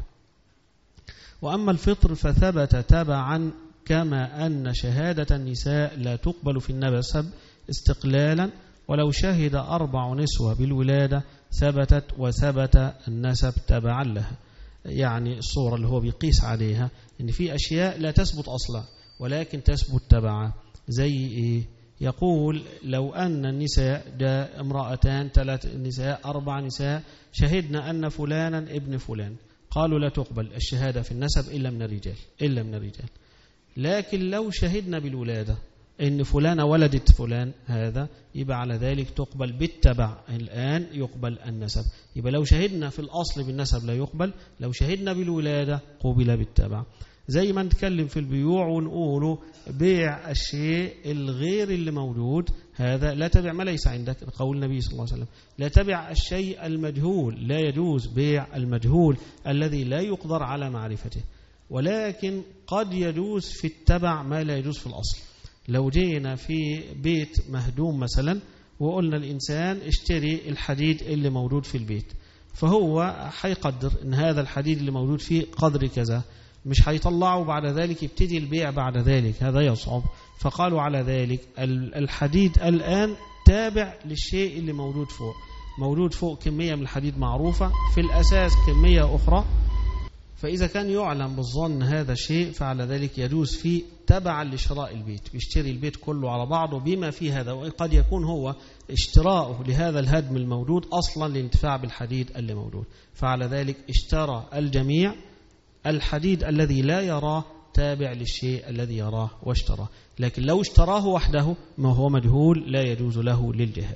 وأما الفطر فثبت تبعا، كما أن شهادة النساء لا تقبل في النسب استقلالا، ولو شهد 4 نسوة بالولادة ثبتت وثبت النسب تبعا لها. يعني الصورة اللي هو بيقيس عليها إن في أشياء لا تثبت أصلا ولكن تثبت تبعا. زي إيه؟ يقول لو أن النساء جاء امرأتان 3 نساء 4 نساء شهدنا أن فلانا ابن فلان، قالوا لا تقبل الشهادة في النسب إلا من الرجال. لكن لو شهدنا بالولادة إن فلانة ولدت فلان، هذا يبقى على ذلك تقبل بالتبع، الآن يقبل النسب. يبقى لو شهدنا في الأصل بالنسب لا يقبل، لو شهدنا بالولادة قبل بالتبع. زي ما نتكلم في البيوع ونقوله بيع الشيء الغير اللي موجود، هذا لا تبع ما ليس عندك، قول النبي صلى الله عليه وسلم لا تبع الشيء المجهول، لا يجوز بيع المجهول الذي لا يقدر على معرفته. ولكن قد يجوز في التبع ما لا يجوز في الأصل. لو جينا في بيت مهدوم مثلا وقلنا الإنسان اشتري الحديد اللي موجود في البيت، فهو حيقدر ان هذا الحديد اللي موجود فيه قدر كذا، مش هيطلعه بعد ذلك يبتدي البيع بعد ذلك، هذا يصعب. فقالوا على ذلك الحديد الآن تابع للشيء اللي موجود فوق كمية من الحديد معروفة، في الأساس كمية أخرى، فإذا كان يعلم بالظن هذا الشيء فعلى ذلك يجوز فيه تبعا لشراء البيت، بيشتري البيت كله على بعضه بما فيه هذا، وقد يكون هو اشتراؤه لهذا الهدم الموجود أصلا لانتفاع بالحديد اللي موجود، فعلى ذلك اشترى الجميع. الحديد الذي لا يراه تابع للشيء الذي يراه واشتراه، لكن لو اشتراه وحده ما هو مجهول لا يجوز له للجهال.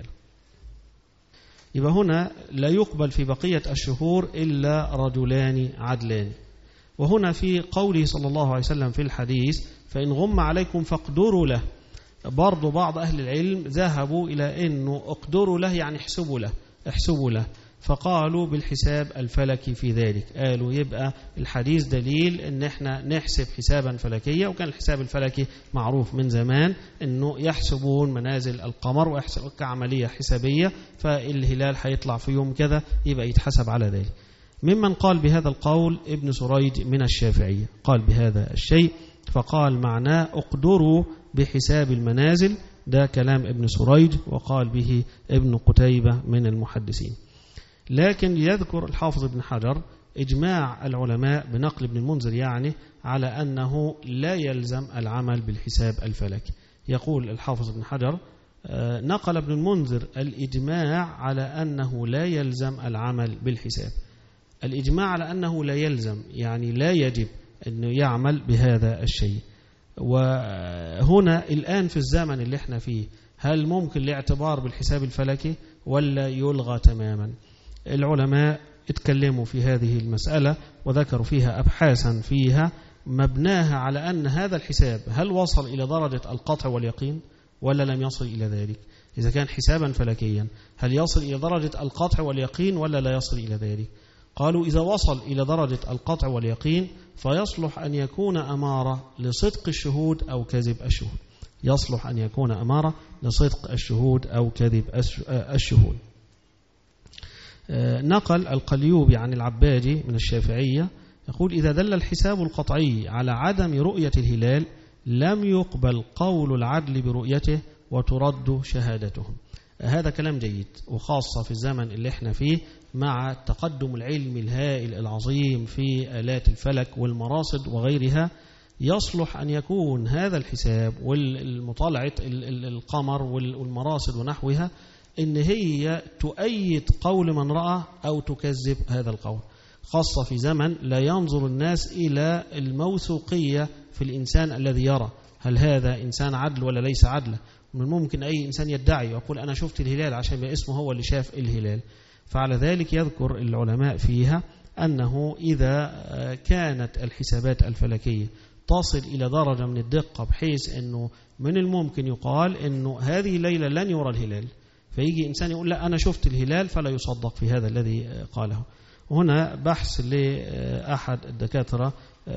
يبقى هنا لا يقبل في بقية الشهور إلا رجلان عدلان. وهنا في قوله صلى الله عليه وسلم في الحديث فإن غم عليكم فاقدروا له، برضو بعض أهل العلم ذهبوا إلى أنه اقدروا له يعني احسبوا له، فقالوا بالحساب الفلكي في ذلك. قالوا يبقى الحديث دليل ان احنا نحسب حسابا فلكيا، وكان الحساب الفلكي معروف من زمان انه يحسبون منازل القمر ويحسب كعملية حسابية، فالهلال هيطلع في يوم كذا يبقى يتحسب على ذلك. ممن قال بهذا القول ابن سريج من الشافعية، قال بهذا الشيء فقال معناه اقدروا بحساب المنازل، ده كلام ابن سريج، وقال به ابن قتيبة من المحدثين. لكن يذكر الحافظ ابن حجر إجماع العلماء بنقل ابن المنذر يعني على أنه لا يلزم العمل بالحساب الفلكي. يقول الحافظ ابن حجر نقل ابن المنذر الإجماع على أنه لا يلزم العمل بالحساب. الإجماع على أنه لا يلزم يعني لا يجب أنه يعمل بهذا الشيء. وهنا الآن في الزمن اللي احنا فيه هل ممكن الاعتبار بالحساب الفلكي ولا يلغى تماما؟ العلماء اتكلموا في هذه المسألة وذكروا فيها أبحاثا فيها مبناها على أن هذا الحساب هل وصل إلى درجة القطع واليقين ولا لم يصل إلى ذلك. إذا كان حسابا فلكيا هل يصل إلى درجة القطع واليقين ولا لا يصل إلى ذلك؟ قالوا إذا وصل إلى درجة القطع واليقين فيصلح أن يكون أمارة لصدق الشهود أو كذب الشهود. يصلح أن يكون أمارة لصدق الشهود أو كذب الشهود. نقل القليوبي عن العبادي من الشافعية يقول إذا دل الحساب القطعي على عدم رؤية الهلال لم يقبل قول العدل برؤيته وترد شهادتهم. هذا كلام جيد، وخاصة في الزمن اللي احنا فيه مع التقدم العلمي الهائل العظيم في آلات الفلك والمراصد وغيرها، يصلح أن يكون هذا الحساب والمطالعة القمر والمراصد ونحوها إن هي تؤيد قول من رأى أو تكذب هذا القول، خاصة في زمن لا ينظر الناس إلى الموثوقية في الإنسان الذي يرى هل هذا إنسان عدل ولا ليس عدل. من الممكن أي إنسان يدعي ويقول أنا شفت الهلال عشان اسمه هو اللي شاف الهلال. فعلى ذلك يذكر العلماء فيها أنه إذا كانت الحسابات الفلكية تصل إلى درجة من الدقة بحيث أنه من الممكن يقال أنه هذه الليلة لن يرى الهلال، فيجي إنسان يقول لا أنا شفت الهلال، فلا يصدق في هذا الذي قاله. هنا بحث لأحد الدكاترة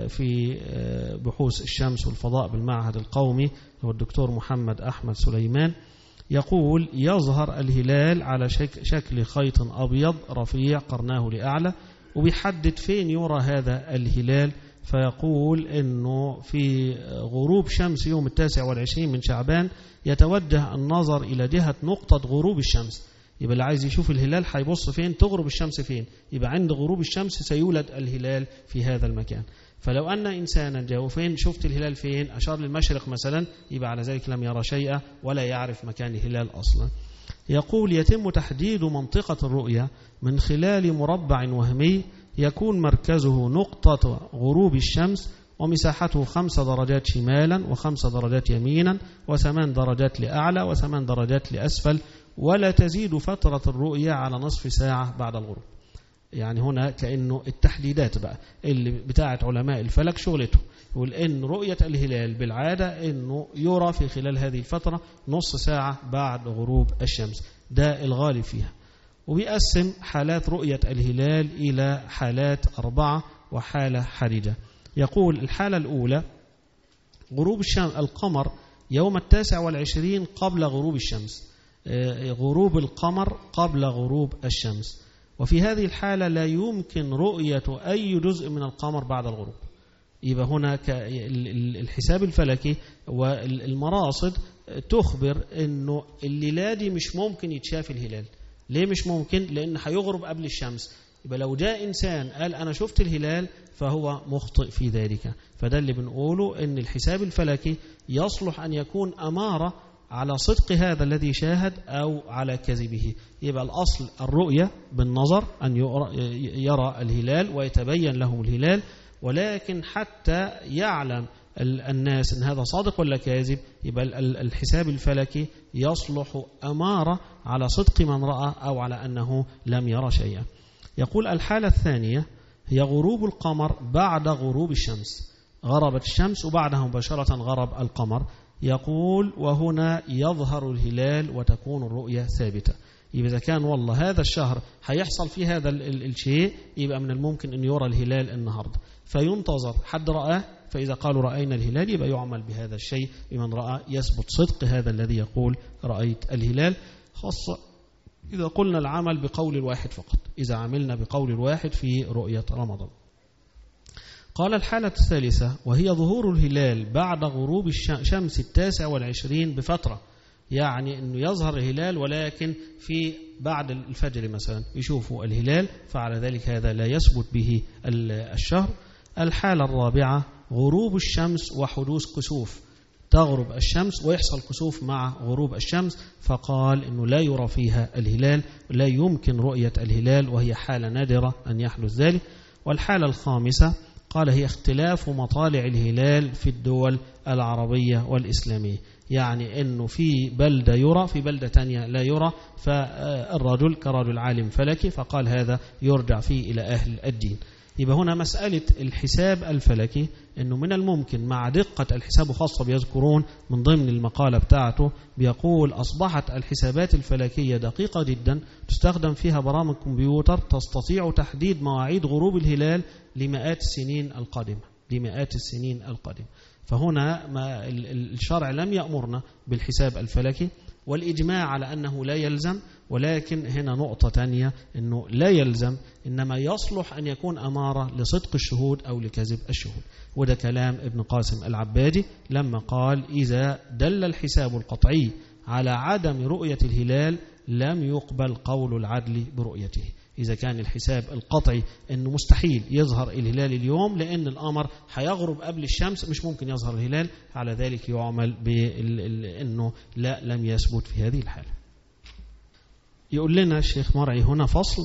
في بحوث الشمس والفضاء بالمعهد القومي هو الدكتور محمد أحمد سليمان، يقول يظهر الهلال على شكل خيط أبيض رفيع قرناه لأعلى، وبيحدد فين يرى هذا الهلال، فيقول أنه في غروب شمس يوم 29 من شعبان يتوجه النظر إلى جهة نقطة غروب الشمس. يبقى اللي عايز يشوف الهلال هيبص فين؟ تغرب الشمس فين؟ يبقى عند غروب الشمس سيولد الهلال في هذا المكان. فلو أن إنسانا جاء فين شفت الهلال فين أشار للمشرق مثلا، يبقى على ذلك لم يرى شيئا ولا يعرف مكان الهلال أصلا. يقول يتم تحديد منطقة الرؤية من خلال مربع وهمي يكون مركزه نقطة غروب الشمس ومساحته 5 درجات شمالا و5 درجات يمينا و8 درجات لأعلى و8 درجات لأسفل، ولا تزيد فترة الرؤية على نصف ساعة بعد الغروب. يعني هنا كأنه التحديدات بقى اللي بتاعت علماء الفلك شغلته، يقول إن رؤية الهلال بالعادة إنه يرى في خلال هذه الفترة نص ساعة بعد غروب الشمس، ده الغالب فيها. وبيقسم حالات رؤية الهلال إلى حالات 4 وحالة حرجة. يقول الحالة الأولى غروب القمر يوم 29 قبل غروب الشمس، غروب القمر قبل غروب الشمس، وفي هذه الحالة لا يمكن رؤية أي جزء من القمر بعد الغروب. يبقى هنا الحساب الفلكي والمراصد تخبر أنه الليلة دي مش ممكن يتشاف الهلال. ليه مش ممكن؟ لأن هيغرب قبل الشمس. يبقى لو جاء إنسان قال أنا شفت الهلال فهو مخطئ في ذلك. فده اللي بنقوله أن الحساب الفلكي يصلح أن يكون أمارة على صدق هذا الذي شاهد أو على كذبه. يبقى الأصل الرؤية بالنظر أن يرى الهلال ويتبين له الهلال، ولكن حتى يعلم الناس أن هذا صادق ولا كاذب يبقى الحساب الفلكي يصلح أمارة على صدق من رأى أو على أنه لم يرى شيئا. يقول الحالة الثانية هي غروب القمر بعد غروب الشمس، غربت الشمس وبعدها مباشرة غرب القمر. يقول وهنا يظهر الهلال وتكون الرؤية ثابتة. يبقى إذا كان والله هذا الشهر هيحصل فيه هذا الشيء يبقى من الممكن أن يرى الهلال النهاردة، فينتظر حد رآه، فإذا قالوا رأينا الهلال يبقى يعمل بهذا الشيء بمن رأى، يثبت صدق هذا الذي يقول رأيت الهلال، خاصة إذا قلنا العمل بقول الواحد فقط، إذا عملنا بقول الواحد في رؤية رمضان. قال الحالة الثالثة وهي ظهور الهلال بعد غروب الشمس 29 بفترة، يعني أنه يظهر الهلال ولكن في بعد الفجر مثلا يشوفوا الهلال، فعلى ذلك هذا لا يثبت به الشهر. الحالة الرابعة غروب الشمس وحدوث كسوف تغرب الشمس ويحصل كسوف مع غروب الشمس، فقال إنه لا يرى فيها الهلال، لا يمكن رؤية الهلال، وهي حالة نادرة أن يحدث ذلك. والحالة الخامسة قال هي اختلاف مطالع الهلال في الدول العربية والإسلامية، يعني أنه في بلدة يرى، في بلدة تانية لا يرى، فالرجل كرجل عالم فلكي فقال هذا يرجع فيه إلى أهل الدين. يبقى هنا مسألة الحساب الفلكي أنه من الممكن مع دقة الحساب، وخاصة بيذكرون من ضمن المقالة بتاعته بيقول أصبحت الحسابات الفلكية دقيقة جدا، تستخدم فيها برامج كمبيوتر تستطيع تحديد مواعيد غروب الهلال لمئات السنين القادمة. فهنا ما الشرع لم يأمرنا بالحساب الفلكي، والإجماع على أنه لا يلزم، ولكن هنا نقطة تانية أنه لا يلزم، إنما يصلح أن يكون أمارة لصدق الشهود أو لكذب الشهود. وده كلام ابن قاسم العبادي لما قال إذا دل الحساب القطعي على عدم رؤية الهلال لم يقبل قول العدل برؤيته. إذا كان الحساب القطعي أنه مستحيل يظهر الهلال اليوم لأن القمر هيغرب قبل الشمس، مش ممكن يظهر الهلال، على ذلك يعمل بأنه لا، لم يثبت في هذه الحالة. يقول لنا الشيخ مرعي هنا فصل: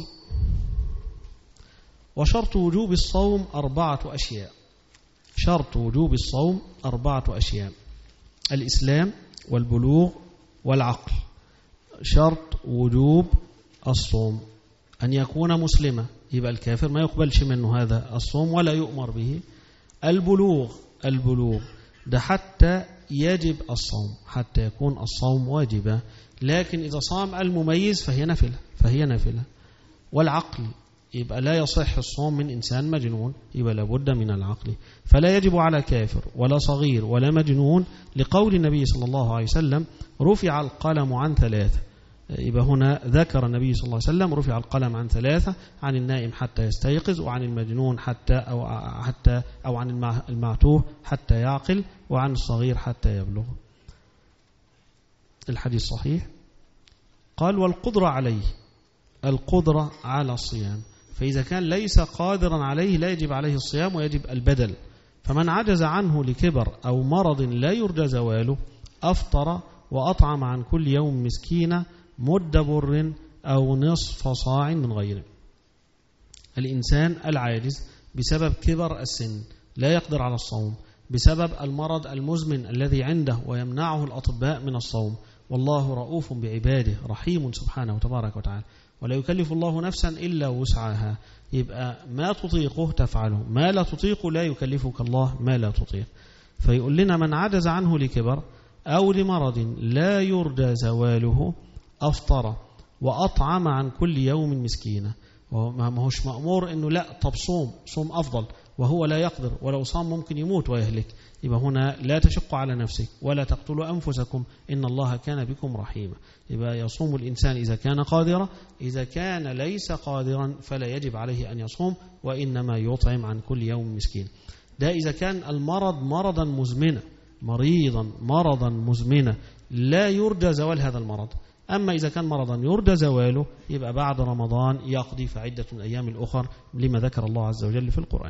وشرط وجوب الصوم 4 أشياء. شرط وجوب الصوم 4 أشياء: الإسلام والبلوغ والعقل. شرط وجوب الصوم أن يكون مسلما، يبقى الكافر ما يقبلش منه هذا الصوم ولا يؤمر به. البلوغ ده حتى يجب الصوم، حتى يكون الصوم واجبا، لكن إذا صام المميز فهي نافلة. والعقل يبقى لا يصح الصوم من إنسان مجنون، يبقى لابد من العقل، فلا يجب على كافر ولا صغير ولا مجنون، لقول النبي صلى الله عليه وسلم: رفع القلم عن 3. يبقى هنا ذكر النبي صلى الله عليه وسلم رفع القلم عن 3: عن النائم حتى يستيقظ، وعن المجنون أو عن المعتوه حتى يعقل، وعن الصغير حتى يبلغ. الحديث صحيح. قال: والقدرة عليه، القدرة على الصيام، فإذا كان ليس قادرا عليه لا يجب عليه الصيام ويجب البدل. فمن عجز عنه لكبر أو مرض لا يرجى زواله أفطر وأطعم عن كل يوم مسكينة مد بر أو نصف صاع من غيره. الإنسان العاجز بسبب كبر السن لا يقدر على الصوم، بسبب المرض المزمن الذي عنده ويمنعه الأطباء من الصوم، والله رؤوف بعباده رحيم سبحانه وتبارك وتعالى، ولا يكلف الله نفسا إلا وسعها. يبقى ما تطيقه تفعله، ما لا تطيقه لا يكلفك الله ما لا تطيق. فيقول لنا: من عجز عنه لكبر أو لمرض لا يرجى زواله أفطر وأطعم عن كل يوم مسكينة. وما هوش مأمور إنه لا، طب صوم أفضل، وهو لا يقدر، ولو صام ممكن يموت ويهلك. يبقى هنا لا تشق على نفسك ولا تقتلوا أنفسكم إن الله كان بكم رحيما. يبقى يصوم الإنسان إذا كان قادرا، إذا كان ليس قادرا فلا يجب عليه أن يصوم، وإنما يطعم عن كل يوم مسكين. ده إذا كان المرض مرضا مزمنا، مرضا مزمنا لا يرجى زوال هذا المرض. أما إذا كان مرضا يرجى زواله يبقى بعد رمضان يقضي فعدة الأيام الأخر لما ذكر الله عز وجل في القرآن.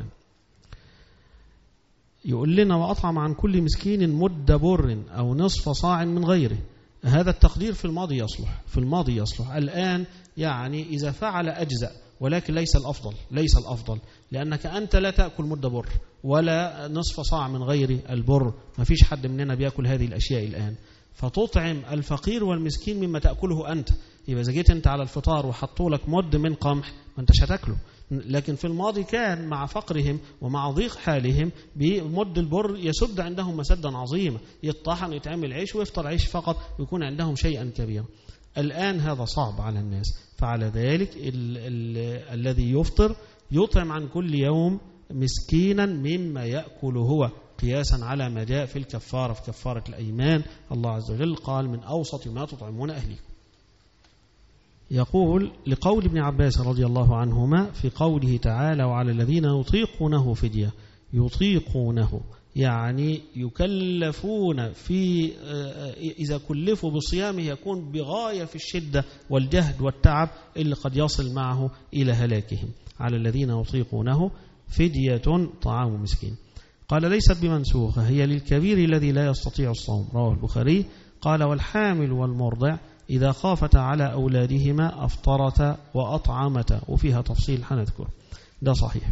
يقول لنا: وأطعم عن كل مسكين مد بر أو نصف صاع من غيره. هذا التقدير في الماضي يصلح. الآن يعني إذا فعل أجزأ، ولكن ليس الأفضل، لأنك أنت لا تأكل مد بر ولا نصف صاع من غير البر، ما فيش حد مننا بيأكل هذه الأشياء الآن، فتطعم الفقير والمسكين مما تأكله أنت. يبقى إذا جيت أنت على الفطار وحطوا لك مد من قمح ما أنتش هتاكله. لكن في الماضي كان مع فقرهم ومع ضيق حالهم بمد البر يسد عندهم مسدا عظيما، يطحن يتعمل عيش ويفطر عيش فقط ويكون عندهم شيئا كبيرا. الآن هذا صعب على الناس، فعلى ذلك الذي يفطر يطعم عن كل يوم مسكينا مما يأكل هو، قياسا على ما جاء في الكفارة، في كفارة الأيمان. الله عز وجل قال: من أوسط ما تطعمون أهليكم. يقول: لقول ابن عباس رضي الله عنهما في قوله تعالى: وعلى الذين يطيقونه فدية. يطيقونه يعني يكلفون في إذا كلفوا بصيامه يكون بغاية في الشدة والجهد والتعب اللي قد يصل معه إلى هلاكهم. على الذين يطيقونه فدية طعام مسكين. قال ليست بمنسوخة، هي للكبير الذي لا يستطيع الصوم، رواه البخاري. قال والحامل والمرضع إذا خافتا على أولادهما أفطرتا وأطعمتا، وفيها تفصيل حنذكر، ده صحيح.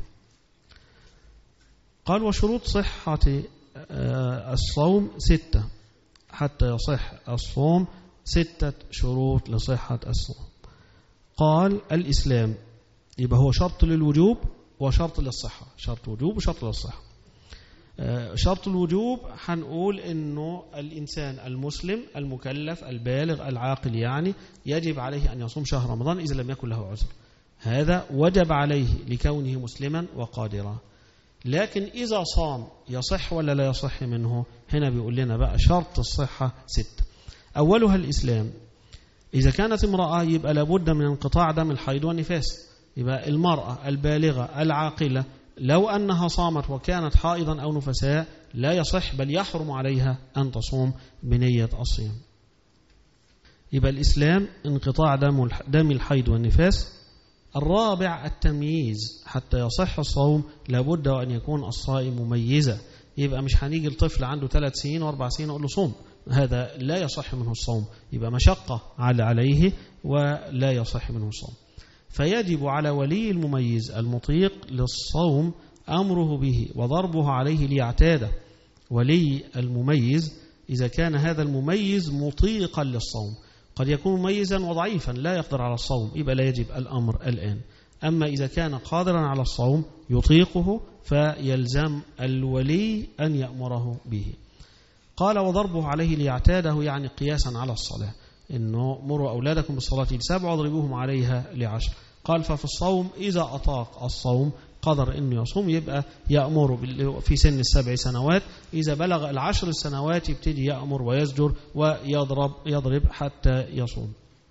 قال وشروط صحة الصوم 6، حتى يصح الصوم 6 شروط لصحة الصوم. قال الإسلام، يبقى هو شرط للوجوب وشرط للصحة، شرط وجوب وشرط للصحة. شرط الوجوب هنقول إنه الإنسان المسلم المكلف البالغ العاقل يعني يجب عليه أن يصوم شهر رمضان إذا لم يكن له عذر، هذا وجب عليه لكونه مسلما وقادرا. لكن إذا صام يصح ولا لا يصح منه؟ هنا بيقول لنا بقى شرط الصحة 6. أولها الإسلام. إذا كانت امرأة يبقى لابد من انقطاع دم الحيض والنفاس، يبقى المرأة البالغة العاقلة لو أنها صامت وكانت حائضا أو نفساء لا يصح، بل يحرم عليها أن تصوم بنية الصيام. يبقى الإسلام انقطاع دم الحيض والنفاس. الرابع التمييز، حتى يصح الصوم لابد أن يكون الصائم مميزا، يبقى مش هنيجي الطفل عنده 3 سنين و4 سنين أقول له صوم، هذا لا يصح منه الصوم، يبقى مشقة عليه ولا يصح منه الصوم. فيجب على ولي المميز المطيق للصوم أمره به وضربه عليه ليعتاده. ولي المميز إذا كان هذا المميز مطيقا للصوم، قد يكون مميزا وضعيفا لا يقدر على الصوم، يبقى لا يجب الأمر الآن. أما إذا كان قادرا على الصوم يطيقه فيلزم الولي أن يأمره به. قال وضربه عليه ليعتاده، يعني قياسا على الصلاة، إنه مروا أولادكم بالصلاة ل7 واضربوهم عليها ل10. قال ففي الصوم إذا أطاق الصوم قدر إنه يصوم يبقى يأمر في سن 7 سنوات، إذا بلغ 10 سنوات يبتدي يأمر ويزجر ويضرب حتى يصوم.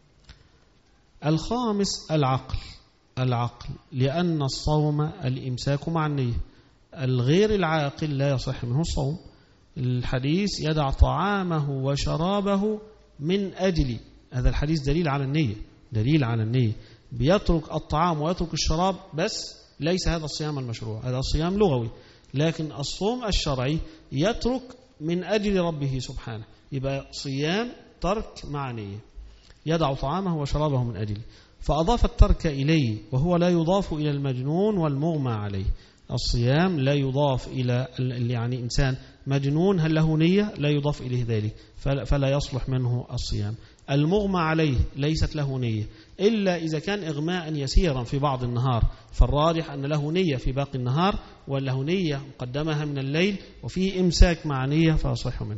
الخامس العقل، لأن الصوم الإمساك مع النية، الغير العاقل لا يصح منه الصوم. الحديث يدع طعامه وشرابه من أجل، هذا الحديث دليل على النية، بيترك الطعام ويترك الشراب بس، ليس هذا الصيام المشروع، هذا الصيام لغوي، لكن الصوم الشرعي يترك من أجل ربه سبحانه، يبقى صيام ترك مع نية. يدع طعامه وشرابه من أجل، فأضاف الترك إليه وهو لا يضاف إلى المجنون والمغمى عليه. الصيام لا يضاف إلى يعني إنسان مجنون هل له نية، لا يضاف إليه ذلك فلا يصلح منه الصيام. المغمى عليه ليست له نية إلا إذا كان إغماء يسيرا في بعض النهار، فالراجح أن له نية في باقي النهار وله نية قدمها من الليل وفيه إمساك مع نية فيصح منه.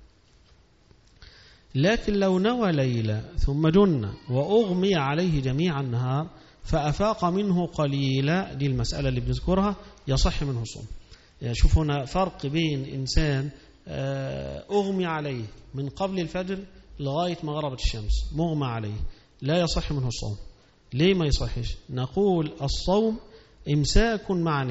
لكن لو نوى ليلة ثم جن وأغمي عليه جميع النهار فأفاق منه قليلا، دي المسألة اللي بنذكرها، يصح منه الصوم. يعني شوف هنا فرق بين إنسان أغمي عليه من قبل الفجر لغاية ما غربت الشمس، مغمى عليه، لا يصح منه الصوم. ليه ما يصحش؟ نقول الصوم إمساك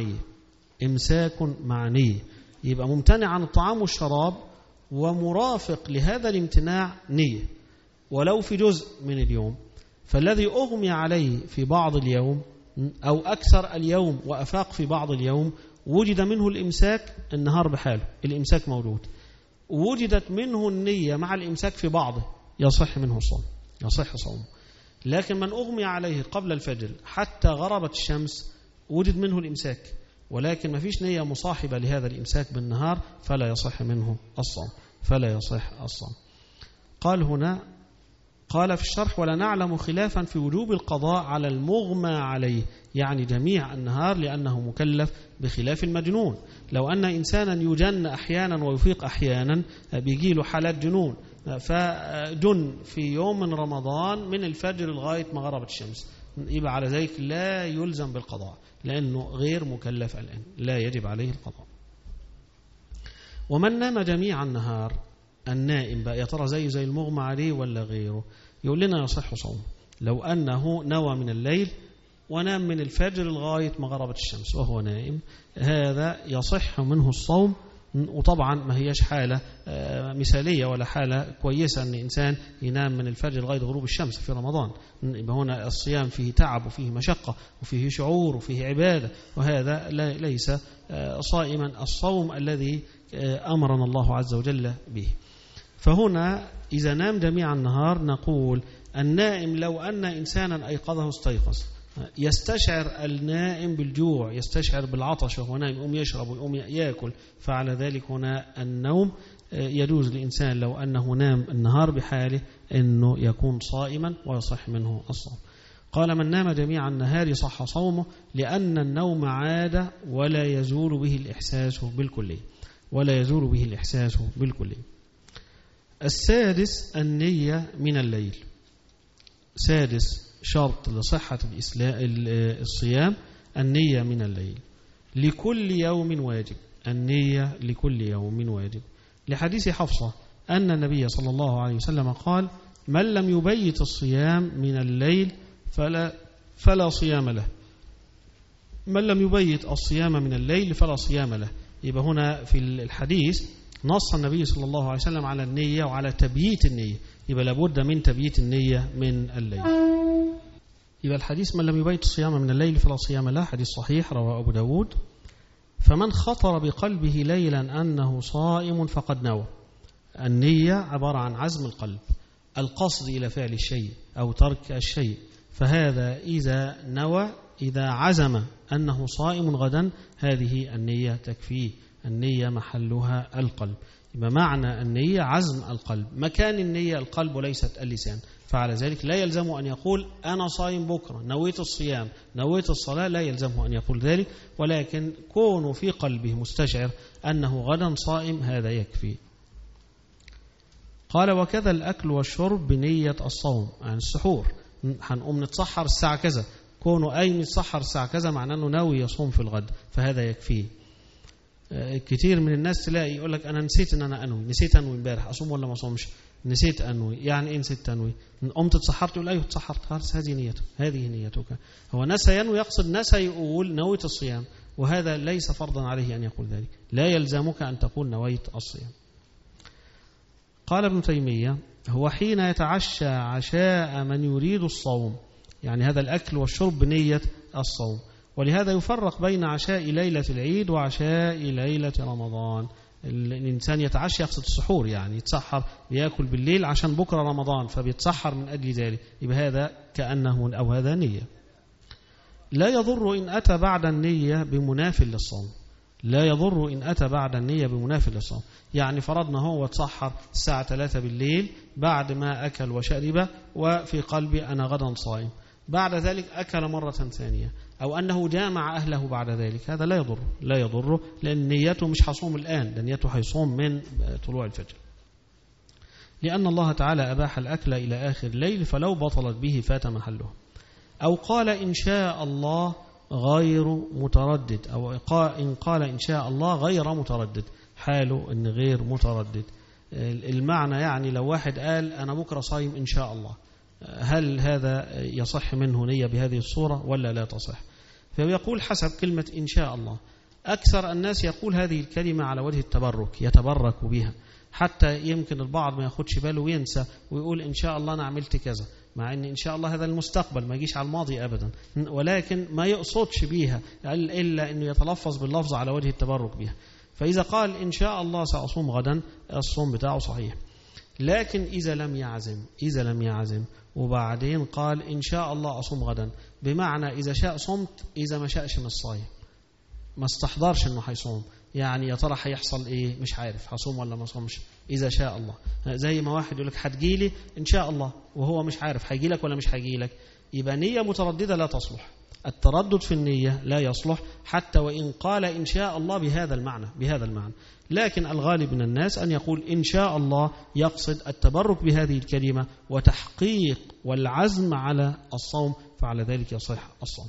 مع نية، يبقى ممتنع عن الطعام والشراب ومرافق لهذا الامتناع نية ولو في جزء من اليوم. فالذي أغمي عليه في بعض اليوم أو أكثر اليوم وأفاق في بعض اليوم وجد منه الإمساك النهار بحاله، الإمساك موجود، وجدت منه النية مع الإمساك في بعضه، يصح منه الصوم، يصح صومه. لكن من أغمي عليه قبل الفجر حتى غربت الشمس وجد منه الإمساك ولكن ما فيش نية مصاحبة لهذا الإمساك بالنهار فلا يصح منه الصوم، قال هنا، قال في الشرح ولا نعلم خلافا في وجوب القضاء على المغمى عليه، يعني جميع النهار، لأنه مكلف بخلاف المجنون. لو أن إنسانا يجن أحيانا ويفيق أحيانا، بيجي له حالات جنون، فجن في يوم من رمضان من الفجر لغاية ما غربت الشمس، يبقى على ذلك لا يلزم بالقضاء لأنه غير مكلف الآن، لا يجب عليه القضاء. ومن نام جميع النهار، النائم بقى يا ترى زي المغمى عليه ولا غيره؟ يقول لنا يصح صوم لو أنه نوى من الليل ونام من الفجر لغاية ما غربت الشمس وهو نائم، هذا يصح منه الصوم وطبعا ما هيش حالة مثالية ولا حالة كويسة أن إنسان ينام من الفجر لغاية غروب الشمس في رمضان. يبقى هنا الصيام فيه تعب وفيه مشقة وفيه شعور وفيه عبادة، وهذا ليس صائما الصوم الذي أمرنا الله عز وجل به. فهنا إذا نام جميع النهار نقول النائم لو أن إنسانا أيقظه استيقظ، يستشعر النائم بالجوع، يستشعر بالعطش وهو نائم، يقوم يشرب ويقوم يأكل، فعلى ذلك هنا النوم يجوز للإنسان لو أنه نام النهار بحاله أنه يكون صائما ويصح منه الصوم. قال من نام جميع النهار صح صومه لأن النوم عادة ولا يزول به الإحساس بالكلية، ولا يزول به الإحساس بالكلية. السادس النية من الليل. سادس شرط لصحة الصيام النية من الليل لكل يوم واجب، النية لكل يوم واجب، لحديث حفصة أن النبي صلى الله عليه وسلم قال من لم يبيت الصيام من الليل فلا صيام له، من لم يبيت الصيام من الليل فلا صيام له. يبقى هنا في الحديث نص النبي صلى الله عليه وسلم على النية وعلى تبييت النية، يبقى لابد من تبييت النية من الليل. يبقى الحديث من لم يبيت الصيام من الليل فلا صيام له، حديث صحيح رواه أبو داود. فمن خطر بقلبه ليلا أنه صائم فقد نوى. النية عبارة عن عزم القلب، القصد إلى فعل الشيء أو ترك الشيء، فهذا إذا نوى، إذا عزم أنه صائم غدا، هذه النية تكفيه، النية محلها القلب. يبقى معنى النية عزم القلب، مكان النية القلب وليست اللسان، فعلى ذلك لا يلزم أن يقول أنا صائم بكرة، نويت الصيام، نويت الصلاة، لا يلزمه أن يقول ذلك، ولكن كونه في قلبه مستشعر أنه غدا صائم هذا يكفي. قال وكذا الأكل والشرب بنية الصوم، يعني السحور، هنقوم نتسحر الساعة كذا، كونه قايم يتسحر الساعة كذا معناه أنه ناوي يصوم في الغد، فهذا يكفيه. كتير من الناس تلاقي يقول لك أنا نسيت أن أنا أنوي، نسيت أنوي امبارح أصوم ولا ما أصومش، نسيت أنوي، يعني إيه نسيت أنوي؟ قمت اتسحرت، يقول أيوه اتسحرت، خلاص هذه نيته، هذه نيتك. هو نسى ينوي، يقصد نسى يقول نويت الصيام، وهذا ليس فرضا عليه أن يقول ذلك، لا يلزمك أن تقول نويت الصيام. قال ابن تيمية هو حين يتعشى عشاء من يريد الصوم، يعني هذا الأكل والشرب بنية الصوم، ولهذا يفرق بين عشاء ليلة العيد وعشاء ليلة رمضان. الإنسان يتعشى يقصد السحور، يعني يتسحر بيأكل بالليل عشان بكرة رمضان فبيتسحر من أجل ذلك، يبقى هذا كأنه أو هذا نية. لا يضر إن أتى بعد النية بمناف للصوم، لا يضر إن أتى بعد النية بمناف للصوم، يعني فرضنا هو تسحر الساعة 3 بالليل بعد ما أكل وشرب وفي قلبي أنا غدا صائم، بعد ذلك أكل مرة ثانية، أو أنه جامع أهله بعد ذلك، هذا لا يضر، لا يضر، لأن نيته مش هيصوم الآن، لأن نيته هيصوم من طلوع الفجر، لأن الله تعالى أباح الأكل إلى آخر الليل، فلو بطلت به فات محله. أو قال إن شاء الله غير متردد، أو إن قال إن شاء الله غير متردد، حاله إن غير متردد. المعنى يعني لو واحد قال أنا بكرة صايم إن شاء الله، هل هذا يصح منه نية بهذه الصورة ولا لا تصح؟ فيقول حسب كلمة إن شاء الله، أكثر الناس يقول هذه الكلمة على وجه التبرك، يتبرك بها، حتى يمكن البعض ما ياخدش باله وينسى ويقول إن شاء الله أنا عملت كذا، مع أن إن شاء الله هذا المستقبل ما يجيش على الماضي أبدا، ولكن ما يقصدش بيها إلا أنه يتلفظ باللفظ على وجه التبرك بها. فإذا قال إن شاء الله سأصوم غدا الصوم بتاعه صحيح، لكن إذا لم يعزم وبعدين قال إن شاء الله أصوم غدا، بمعنى إذا شاء صمت، إذا ما شاءش مش صايم، ما استحضرش إنه هيصوم، يعني يا ترى هيحصل إيه مش عارف، هصوم ولا ما صومش، إذا شاء الله. زي ما واحد يقول لك هتجيلي إن شاء الله وهو مش عارف هيجيلك ولا مش هيجيلك، يبقى نية مترددة لا تصلح، التردد في النية لا يصلح، حتى وإن قال إن شاء الله بهذا المعنى. لكن الغالب من الناس أن يقول إن شاء الله يقصد التبرك بهذه الكلمة وتحقيق والعزم على الصوم، فعلى ذلك يصح الصوم.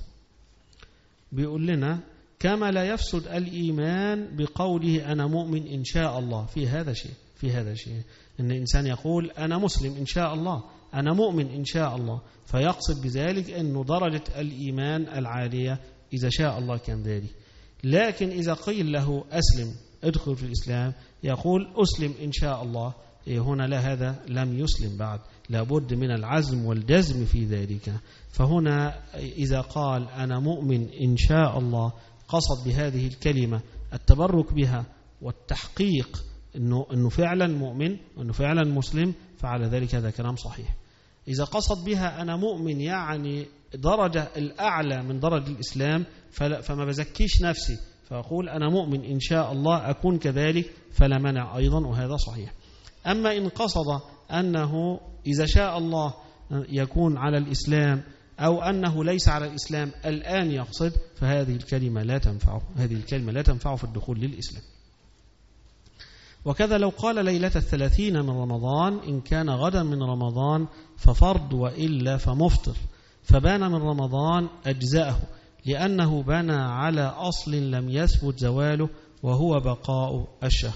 بيقول لنا كما لا يفسد الإيمان بقوله أنا مؤمن إن شاء الله، في هذا شيء أن الإنسان يقول أنا مسلم إن شاء الله، أنا مؤمن إن شاء الله، فيقصد بذلك أنه درجة الإيمان العالية إذا شاء الله كان ذلك. لكن إذا قيل له أسلم ادخل في الإسلام، يقول أسلم إن شاء الله، هنا لا، هذا لم يسلم بعد، لابد من العزم والجزم في ذلك. فهنا إذا قال أنا مؤمن إن شاء الله، قصد بهذه الكلمة التبرك بها والتحقيق أنه فعلا مؤمن وأنه فعلا مسلم، فعلى ذلك هذا كلام صحيح. إذا قصد بها أنا مؤمن يعني درجة الأعلى من درجة الإسلام، فما بزكيش نفسي، فأقول أنا مؤمن إن شاء الله أكون كذلك، فلا منع أيضا، وهذا صحيح. أما إن قصد أنه إذا شاء الله يكون على الإسلام، أو أنه ليس على الإسلام الآن يقصد، فهذه الكلمة لا تنفعه، هذه الكلمة لا تنفعه في الدخول للإسلام. وكذا لو قال ليلة 30 من رمضان إن كان غدا من رمضان ففرض وإلا فمفطر، فبان من رمضان أجزاءه لأنه بنى على أصل لم يثبت زواله وهو بقاء الشهر.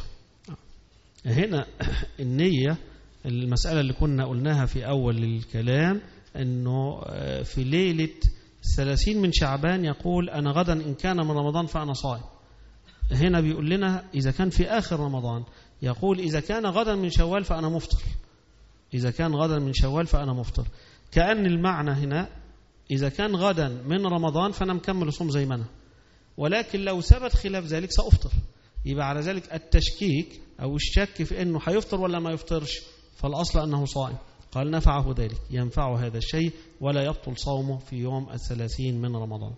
هنا النية، المسألة اللي كنا قلناها في أول الكلام، أنه في ليلة 30 من شعبان يقول أنا غدا إن كان من رمضان فأنا صائم. هنا بيقول لنا إذا كان في آخر رمضان يقول إذا كان غدا من شوال فأنا مفطر، إذا كان غدا من شوال فأنا مفطر، كأن المعنى هنا إذا كان غدا من رمضان فأنا مكمل صوم زي ما أنا، ولكن لو ثبت خلاف ذلك سأفطر. يبقى على ذلك التشكيك أو الشك في أنه هيفطر ولا ما يفطرش، فالأصل أنه صائم. قال نفعه ذلك، ينفع هذا الشيء ولا يبطل صومه في يوم 30 من رمضان.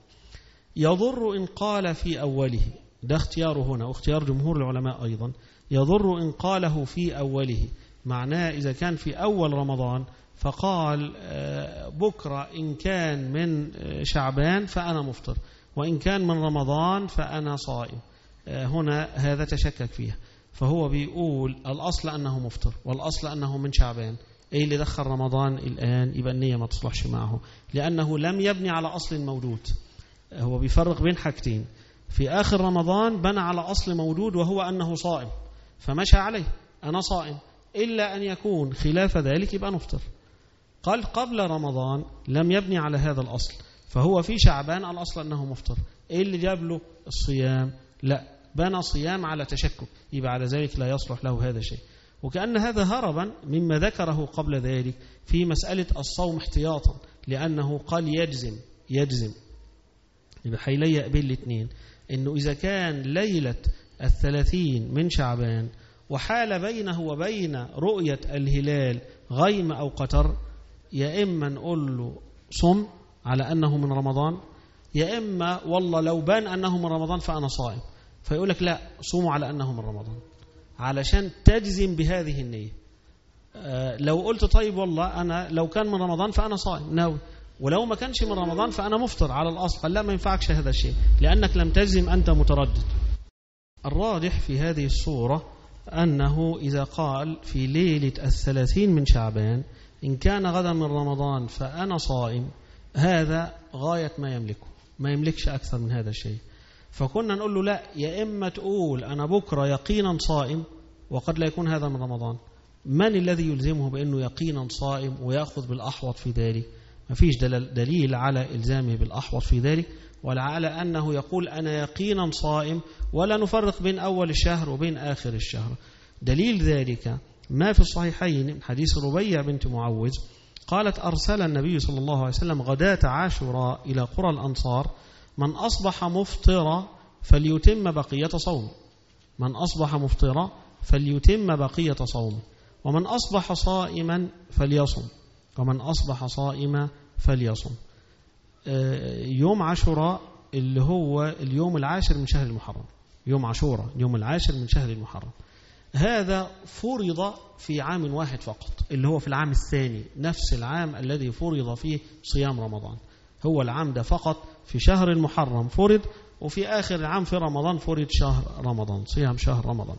يضر إن قال في أوله، ده اختياره هنا واختيار جمهور العلماء أيضا، يضر إن قاله في أوله، معناه إذا كان في أول رمضان فقال بكرة إن كان من شعبان فأنا مفطر، وإن كان من رمضان فأنا صائم، هنا هذا تشكك فيها، فهو بيقول الأصل أنه مفطر والأصل أنه من شعبان. إيه اللي دخل رمضان الآن؟ يبقى النية ما تصلحش معه، لأنه لم يبني على أصل موجود. هو بيفرق بين حاجتين، في آخر رمضان بنى على أصل موجود وهو أنه صائم فمشى عليه، أنا صائم، إلا أن يكون خلاف ذلك يبقى نفطر. قال قبل رمضان لم يبني على هذا الأصل، فهو في شعبان الأصل أنه مفطر. إيه اللي جاب له الصيام؟ لا، بنى صيام على تشكك، يبقى على ذلك لا يصلح له هذا الشيء. وكأن هذا هربا مما ذكره قبل ذلك في مسألة الصوم احتياطا، لأنه قال يجزم، يبقى حيليق بين الاثنين، إنه إذا كان ليلة 30 من شعبان وحال بينه وبين رؤية الهلال غيم أو قتر، يا إما نقول له صم على أنه من رمضان، يا إما والله لو بان أنه من رمضان فأنا صائم، فيقول لك لا، صوموا على أنه من رمضان علشان تجزم بهذه النية. لو قلت طيب والله أنا لو كان من رمضان فأنا صائم ناوي، ولو ما كانش من رمضان فأنا مفطر على الأصل، قال لا، ما ينفعكش هذا الشيء لأنك لم تجزم، أنت متردد. الراجح في هذه الصورة أنه إذا قال في ليلة 30 من شعبان إن كان غدا من رمضان فأنا صائم، هذا غاية ما يملكه، ما يملكش أكثر من هذا الشيء. فكنا نقول له لا، يا إما تقول أنا بكرة يقينا صائم وقد لا يكون هذا من رمضان، من الذي يلزمه بأنه يقينا صائم ويأخذ بالأحوط في ذلك؟ ما فيش دليل على إلزامه بالأحوط في ذلك، ولا على أنه يقول أنا يقينا صائم ولا نفرق بين أول الشهر وبين آخر الشهر. دليل ذلك ما في الصحيحين من حديث ربيع بنت معوذ قالت أرسل النبي صلى الله عليه وسلم غداة عاشوراء إلى قرى الأنصار من أصبح مفطرا فليتم بقية صومه، من أصبح مفطرا فليتم بقية صومه، ومن أصبح صائما فليصم، ومن أصبح صائما فليصم. يوم عاشوراء اللي هو اليوم العاشر من شهر المحرم، يوم عاشوراء يوم العاشر من شهر المحرم، هذا فرض في عام واحد فقط، اللي هو في العام الثاني، نفس العام الذي فرض فيه صيام رمضان، هو العام ده فقط في شهر المحرم فرض، وفي آخر العام في رمضان فرض شهر رمضان، صيام شهر رمضان.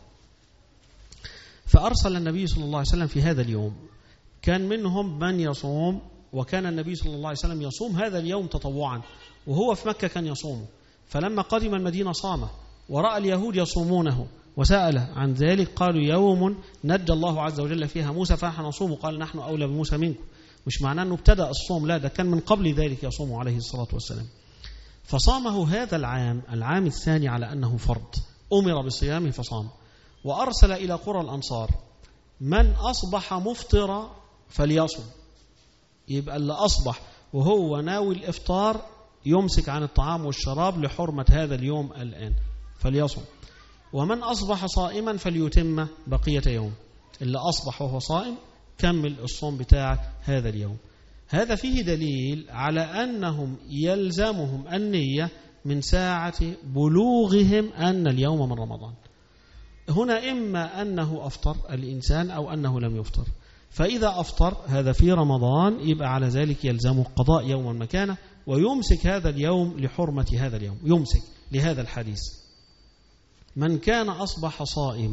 فأرسل النبي صلى الله عليه وسلم في هذا اليوم، كان منهم من يصوم، وكان النبي صلى الله عليه وسلم يصوم هذا اليوم تطوعا، وهو في مكة كان يصومه، فلما قدم المدينة صامه، ورأى اليهود يصومونه وسأل عن ذلك، قالوا يوم نجى الله عز وجل فيها موسى فنحن نصوم، قال نحن أولى بموسى منكم. مش معناه أنه ابتدأ الصوم، لا، ده كان من قبل ذلك يصوم عليه الصلاة والسلام. فصامه هذا العام الثاني على أنه فرض، أمر بصيامه فصام. وأرسل إلى قرى الأنصار من أصبح مفطرا فليصم، يبقى اللي أصبح وهو ناوي الإفطار يمسك عن الطعام والشراب لحرمة هذا اليوم الآن فليصم. ومن أصبح صائما فليتم بقية يوم، اللي أصبح وهو صائم كمل الصوم بتاعك هذا اليوم. هذا فيه دليل على أنهم يلزمهم النية من ساعة بلوغهم أن اليوم من رمضان. هنا إما أنه أفطر الإنسان أو أنه لم يفطر، فإذا أفطر هذا في رمضان يبقى على ذلك يلزمه قضاء يوم مكانه ويمسك هذا اليوم لحرمة هذا اليوم، يمسك لهذا الحديث. من كان أصبح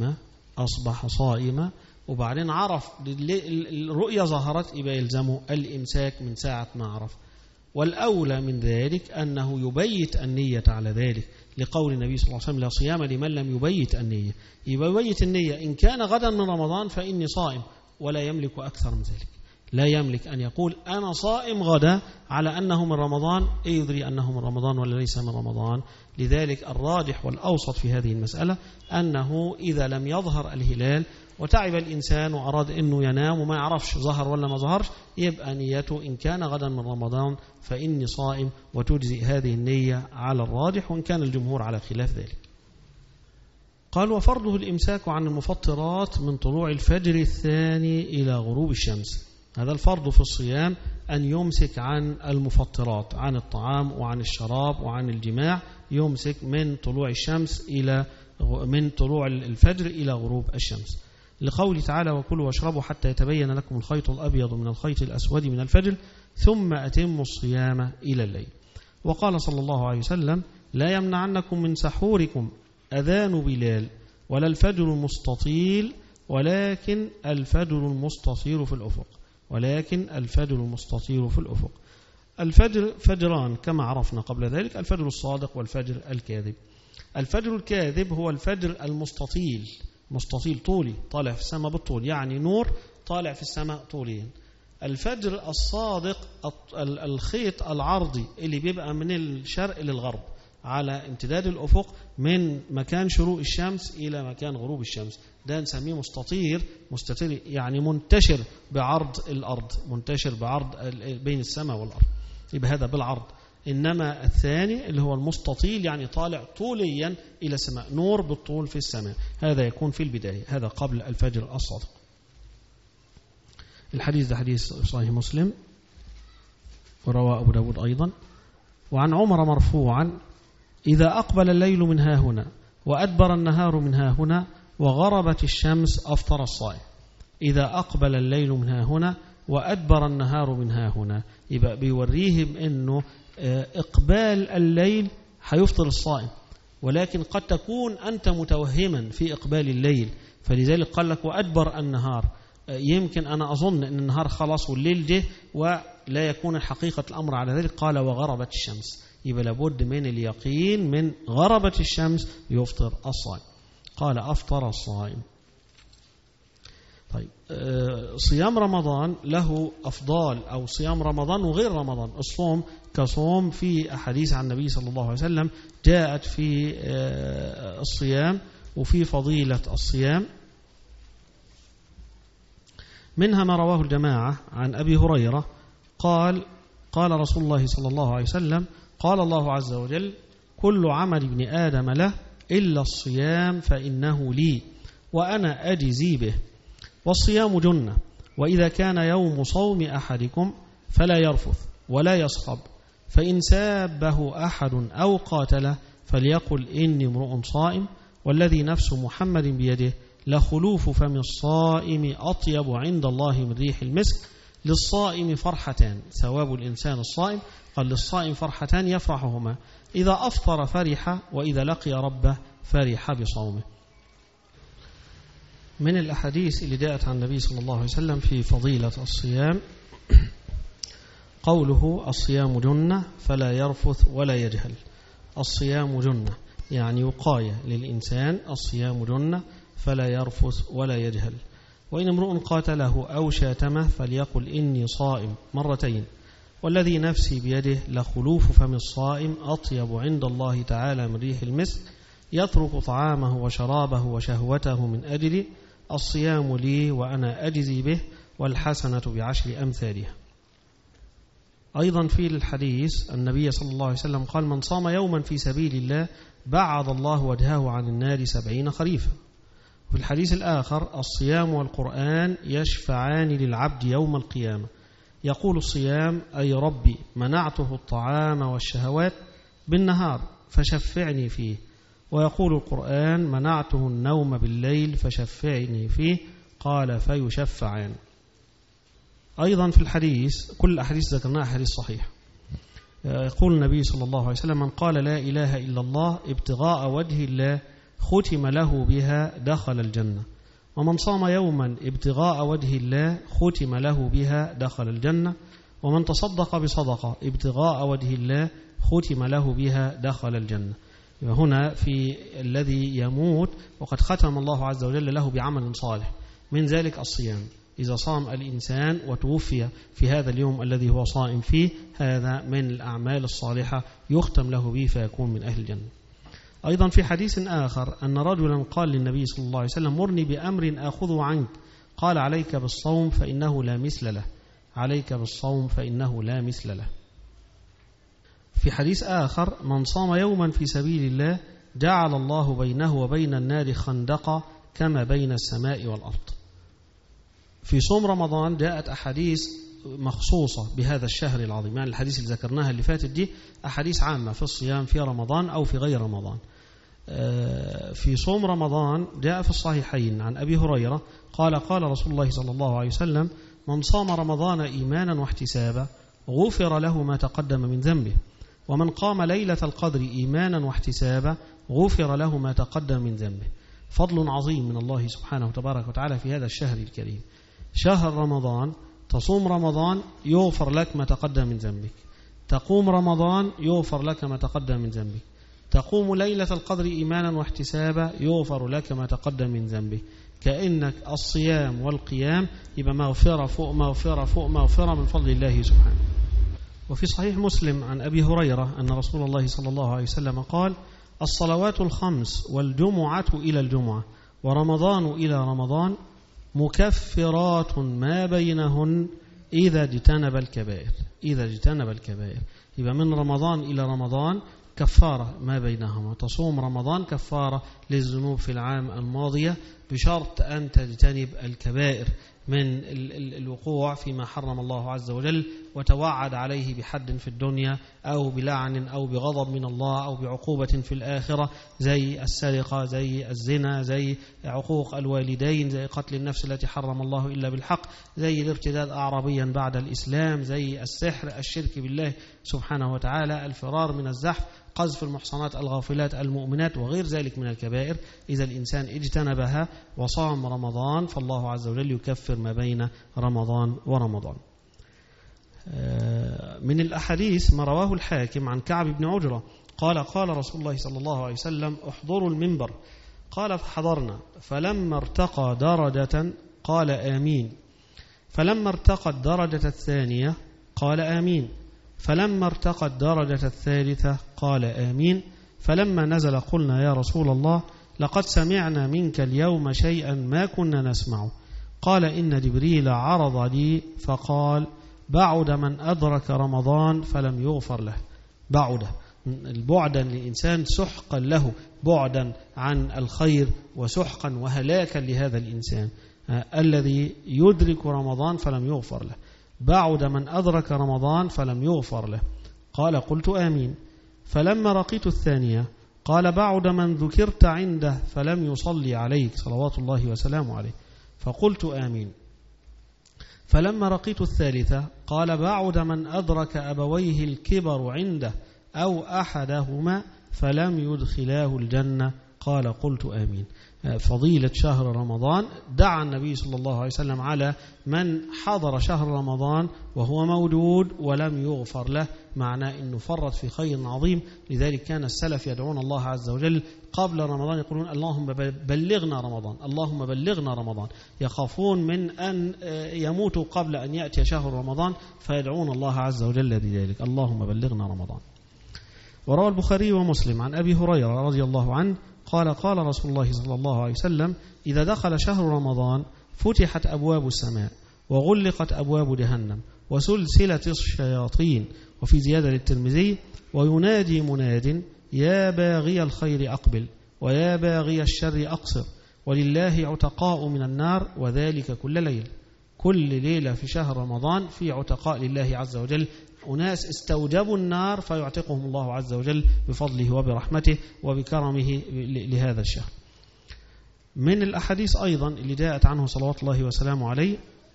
صائما وبعدين عرف الرؤية ظهرت يبقى يلزمه الإمساك من ساعة ما عرف. والأولى من ذلك أنه يبيت النية على ذلك، لقول النبي صلى الله عليه وسلم لا صيام لمن لم يبيت النية. يبيت النية إن كان غدا من رمضان فإني صائم، ولا يملك أكثر من ذلك. لا يملك أن يقول أنا صائم غدا على أنه من رمضان، يدري أنه من رمضان ولا ليس من رمضان. لذلك الراجح والأوسط في هذه المسألة أنه إذا لم يظهر الهلال وتعب الإنسان وأراد أنه ينام وما يعرفش ظهر ولا ما ظهرش، يبقى نيته إن كان غدا من رمضان فإني صائم، وتجزي هذه النية على الراجح، وإن كان الجمهور على خلاف ذلك. قال وفرضه الإمساك عن المفطرات من طلوع الفجر الثاني إلى غروب الشمس. هذا الفرض في الصيام أن يمسك عن المفطرات، عن الطعام وعن الشراب وعن الجماع، يمسك من طلوع الشمس من طلوع الفجر إلى غروب الشمس، لقوله تعالى وكلوا واشربوا حتى يتبين لكم الخيط الأبيض من الخيط الأسود من الفجر ثم أتموا الصيام إلى الليل. وقال صلى الله عليه وسلم لا يمنعنكم من سحوركم أذان بلال ولا الفجر المستطيل ولكن الفجر المستطير في الأفق. الفجر فجران كما عرفنا قبل ذلك، الفجر الصادق والفجر الكاذب. الفجر الكاذب هو الفجر المستطيل، مستطيل طولي طالع في السماء بالطول، يعني نور طالع في السماء طوليا. الفجر الصادق الخيط العرضي اللي بيبقى من الشرق للغرب على امتداد الأفق من مكان شروق الشمس إلى مكان غروب الشمس، ده نسميه مستطير يعني منتشر بعرض الأرض، منتشر بعرض بين السماء والأرض، يبقى هذا بالعرض. إنما الثاني اللي هو المستطيل يعني طالع طوليا إلى السماء، نور بالطول في السماء، هذا يكون في البداية، هذا قبل الفجر الصادق. الحديث ده حديث صحيح مسلم ورواه أبو داود أيضا. وعن عمر مرفوعا إذا أقبل الليل من ها هنا وأدبر النهار من ها هنا وغربت الشمس أفطر الصائم. إذا أقبل الليل من ها هنا وأدبر النهار من ها هنا، يبقى بيوريهم أنه إقبال الليل حيفطر الصائم، ولكن قد تكون أنت متوهما في إقبال الليل، فلذلك قال لك وأدبر النهار، يمكن أنا أظن أن النهار خلاص والليل جه ولا يكون حقيقة الأمر على ذلك. قال وغربت الشمس، يبقى لابد من اليقين من غربت الشمس يفطر الصائم. قال أفطر الصائم. طيب صيام رمضان له أفضال، أو صيام رمضان وغير رمضان، الصوم كصوم في أحاديث عن النبي صلى الله عليه وسلم جاءت في الصيام وفي فضيلة الصيام، منها ما رواه الجماعة عن أبي هريرة قال رسول الله صلى الله عليه وسلم قال الله عز وجل كل عمل ابن آدم له إلا الصيام فإنه لي وأنا أجزي به، والصيام جنة، وإذا كان يوم صوم أحدكم فلا يرفث ولا يصخب، فإن سابه أحد أو قاتله فليقل إني امرؤ صائم، والذي نفس محمد بيده لخلوف فم الصائم أطيب عند الله من ريح المسك. للصائم فرحتان، ثواب الإنسان الصائم، قال للصائم فرحتان يفرحهما، إذا أفطر فرح وإذا لقي ربه فرح بصومه. من الأحاديث اللي جاءت عن النبي صلى الله عليه وسلم في فضيلة الصيام قوله الصيام جنة فلا يرفث ولا يجهل. الصيام جنة يعني وقاية للإنسان، الصيام جنة فلا يرفث ولا يجهل. وإن امرؤ قاتله أو شاتمه فليقل إني صائم مرتين، والذي نفسي بيده لخلوف فم الصائم أطيب عند الله تعالى من ريح المسك، يترك طعامه وشرابه وشهوته من أجلي، الصيام لي وأنا أجزي به، والحسنة بعشر أمثالها. أيضا في الحديث النبي صلى الله عليه وسلم قال: من صام يوما في سبيل الله بعد الله وجهه عن النار 70 خريفا. في الحديث الآخر: الصيام والقرآن يشفعان للعبد يوم القيامة. يقول الصيام: أي ربي منعته الطعام والشهوات بالنهار فشفعني فيه. ويقول القرآن: منعته النوم بالليل فشفعني فيه. قال: فيشفعان. أيضا في الحديث، كل الأحاديث ذكرناها حديث صحيح، يقول النبي صلى الله عليه وسلم: من قال لا إله إلا الله ابتغاء وجه الله ختم له بها دخل الجنة. ومن صام يوما ابتغاء وجه الله ختم له بها دخل الجنة. ومن تصدق بصدقة ابتغاء وجه الله ختم له بها دخل الجنة. وهنا في الذي يموت وقد ختم الله عز وجل له بعمل صالح، من ذلك الصيام. إذا صام الإنسان وتوفي في هذا اليوم الذي هو صائم فيه، هذا من الأعمال الصالحة يختم له به فيكون من أهل الجنة. أيضا في حديث آخر أن رجلا قال للنبي صلى الله عليه وسلم: مرني بأمر أخذه عنك. قال: عليك بالصوم فإنه لا مثل له. عليك بالصوم فإنه لا مثل له. في حديث آخر: من صام يوما في سبيل الله جعل الله بينه وبين النار خندقا كما بين السماء والأرض. في صوم رمضان جاءت أحاديث مخصوصة بهذا الشهر العظيم، يعني الحديث اللي ذكرناها اللي فاتت دي أحاديث عامة في الصيام في رمضان أو في غير رمضان. في صوم رمضان جاء في الصحيحين عن أبي هريرة قال: قال رسول الله صلى الله عليه وسلم: من صام رمضان إيمانا واحتسابا غفر له ما تقدم من ذنبه، ومن قام ليلة القدر إيمانا واحتسابا غفر له ما تقدم من ذنبه. فضل عظيم من الله سبحانه وتبارك وتعالى في هذا الشهر الكريم، شهر رمضان. تصوم رمضان يغفر لك ما تقدم من ذنبك، تقوم رمضان يغفر لك ما تقدم من ذنبك، تقوم ليلة القدر إيمانا واحتسابا يغفر لك ما تقدم من ذنبك. كأنك الصيام والقيام يبقى مغفرة فوق مغفرة فوق مغفرة من فضل الله سبحانه. وفي صحيح مسلم عن أبي هريرة أن رسول الله صلى الله عليه وسلم قال: الصلوات الخمس والجمعة إلى الجمعة ورمضان إلى رمضان مكفرات ما بينهن إذا اجتنب الكبائر. إذا اجتنب الكبائر يبقى من رمضان إلى رمضان كفارة ما بينهما. تصوم رمضان كفارة للذنوب في العام الماضية بشرط أن تجتنب الكبائر من الوقوع فيما حرم الله عز وجل وتوعد عليه بحد في الدنيا أو بلعن أو بغضب من الله أو بعقوبة في الآخرة، زي السرقة، زي الزنا، زي عقوق الوالدين، زي قتل النفس التي حرم الله إلا بالحق، زي الارتداد أعرابيا بعد الإسلام، زي السحر، الشرك بالله سبحانه وتعالى، الفرار من الزحف، قذف المحصنات الغافلات المؤمنات وغير ذلك من الكبائر. إذا الإنسان اجتنبها وصام رمضان فالله عز وجل يكفر ما بين رمضان ورمضان. من الأحاديث ما رواه الحاكم عن كعب بن عجرة قال: قال رسول الله صلى الله عليه وسلم: احضروا المنبر. قال: فحضرنا، فلما ارتقى درجة قال: آمين. فلما ارتقى الدرجة الثانية قال: آمين. فلما ارتقى الدرجة الثالثة قال: آمين. فلما نزل قلنا: يا رسول الله لقد سمعنا منك اليوم شيئا ما كنا نسمعه. قال: إن جبريل عرض لي فقال: بعد من أدرك رمضان فلم يغفر له. بعدا للإنسان سحقا له، بعدا عن الخير وسحقا وهلاكا لهذا الإنسان الذي يدرك رمضان فلم يغفر له. بعد من أدرك رمضان فلم يغفر له. قال: قلت آمين. فلما رقيت الثانية قال: بعد من ذكرت عنده فلم يصلي عليك صلوات الله وسلامه عليه. فقلت آمين. فلما رقيت الثالثة قال: بعد من أدرك أبويه الكبر عنده أو أحدهما فلم يدخلاه الجنة. قال: قلت آمين. فضيلة شهر رمضان دعا النبي صلى الله عليه وسلم على من حضر شهر رمضان وهو موجود ولم يغفر له، معناه أنه فرط في خير عظيم. لذلك كان السلف يدعون الله عز وجل قبل رمضان يقولون: اللهم بلغنا رمضان، اللهم بلغنا رمضان، يخافون من أن يموتوا قبل أن يأتي شهر رمضان فيدعون الله عز وجل بذلك: اللهم بلغنا رمضان. وروى البخاري ومسلم عن أبي هريرة رضي الله عنه قال قال رسول الله صلى الله عليه وسلم: إذا دخل شهر رمضان فتحت أبواب السماء وغلقت أبواب جهنم وسلسلة الشياطين. وفي زيادة للترمذي: وينادي مناد: يا باغي الخير أقبل ويا باغي الشر أقصر ولله عتقاء من النار وذلك كل ليلة. كل ليلة في شهر رمضان في عتقاء لله عز وجل، أناس استوجبوا النار فيعتقهم الله عز وجل بفضله وبرحمته وبكرمه لهذا الشهر. من الأحاديث أيضا اللي جاءت عنه صلوات الله وسلامه عليه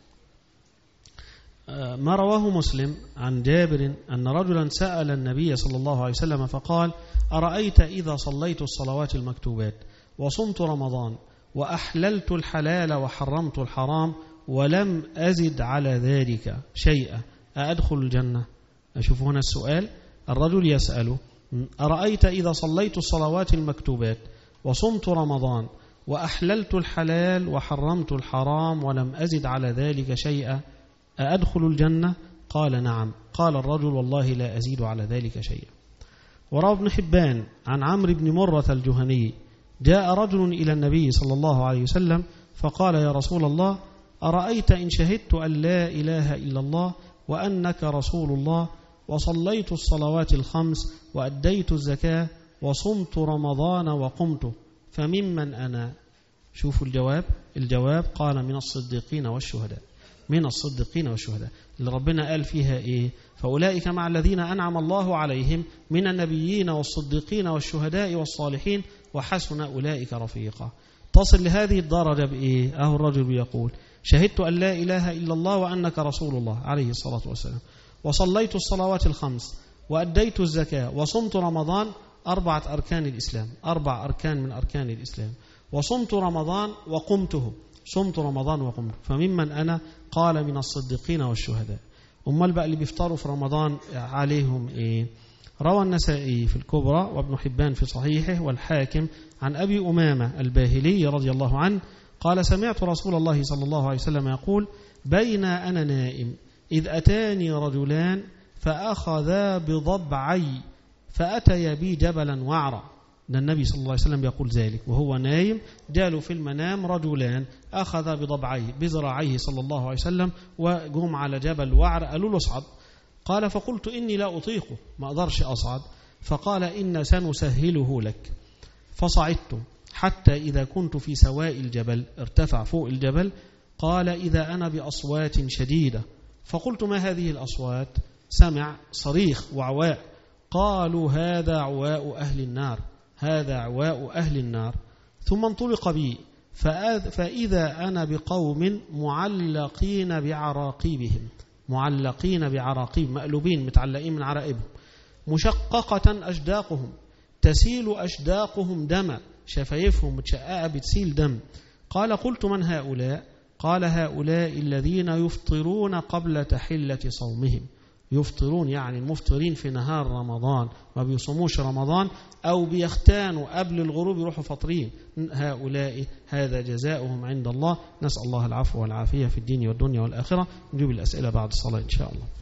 ما رواه مسلم عن جابر أن رجلا سأل النبي صلى الله عليه وسلم فقال: أرأيت إذا صليت الصلوات المكتوبات وصمت رمضان وأحللت الحلال وحرمت الحرام ولم أزد على ذلك شيئا أأدخل الجنة؟ أشوف هنا السؤال، الرجل يسأله: أرأيت إذا صليت الصلوات المكتوبات وصمت رمضان وأحللت الحلال وحرمت الحرام ولم أزد على ذلك شيئا أأدخل الجنة؟ قال: نعم. قال الرجل: والله لا أزيد على ذلك شيئا. وروى ابن حبان عن عمرو بن مرة الجهني: جاء رجل إلى النبي صلى الله عليه وسلم فقال: يا رسول الله، أرأيت إن شهدت أن لا إله إلا الله وأنك رسول الله وصليت الصلوات الخمس وأديت الزكاة وصمت رمضان وقمت فممن أنا؟ شوفوا الجواب قال: من الصديقين والشهداء. من الصديقين والشهداء اللي ربنا قال فيها إيه؟ فأولئك مع الذين أنعم الله عليهم من النبيين والصديقين والشهداء والصالحين وحسن أولئك رفيقا. تصل لهذه الدرجة بإيه؟ أهو الرجل بيقول: شهدت أن لا إله إلا الله وأنك رسول الله عليه الصلاة والسلام وصليت الصلوات الخمس وأديت الزكاة وصمت رمضان، 4 أركان الإسلام، 4 أركان من أركان الإسلام، وصمت رمضان وقمته، صمت رمضان وقمت فممن أنا؟ قال: من الصديقين والشهداء. أمال بقى اللي بيفطروا في رمضان عليهم إيه؟ روى النسائي في الكبرى وابن حبان في صحيحه والحاكم عن أبي أمامة الباهلي رضي الله عنه قال: سمعت رسول الله صلى الله عليه وسلم يقول: بين أنا نائم إذ أتاني رجلان فأخذا بضبعي فأتيا بي جبلا وعرا. ده النبي صلى الله عليه وسلم يقول ذلك وهو نايم، جاله في المنام رجلان أخذ بضبعيه بذراعيه صلى الله عليه وسلم وجم على جبل وعر، قالوا له اصعد. قال: فقلت إني لا أطيقه، ما أقدرش أصعد. فقال: إن سنسهله لك. فصعدت حتى إذا كنت في سواء الجبل، ارتفع فوق الجبل. قال: إذا أنا بأصوات شديدة. فقلت: ما هذه الأصوات؟ سمع صريخ وعواء. قالوا: هذا عواء أهل النار، هذا عواء أهل النار. ثم انطلق بي فإذا أنا بقوم معلقين بعراقيبهم، معلقين بعراقيب، مقلوبين متعلقين من عرائبهم، مشققة أشداقهم، تسيل أشداقهم دما، شفايفهم متشققة بتسيل دم. قال: قلت: من هؤلاء؟ قال: هؤلاء الذين يفطرون قبل تحلة صومهم. يفطرون يعني المفطرين في نهار رمضان، ما بيصوموش رمضان أو بيختانوا قبل الغروب يروحوا فطرين. هؤلاء هذا جزاؤهم عند الله. نسأل الله العفو والعافية في الدين والدنيا والآخرة. نجيب الأسئلة بعد الصلاة إن شاء الله.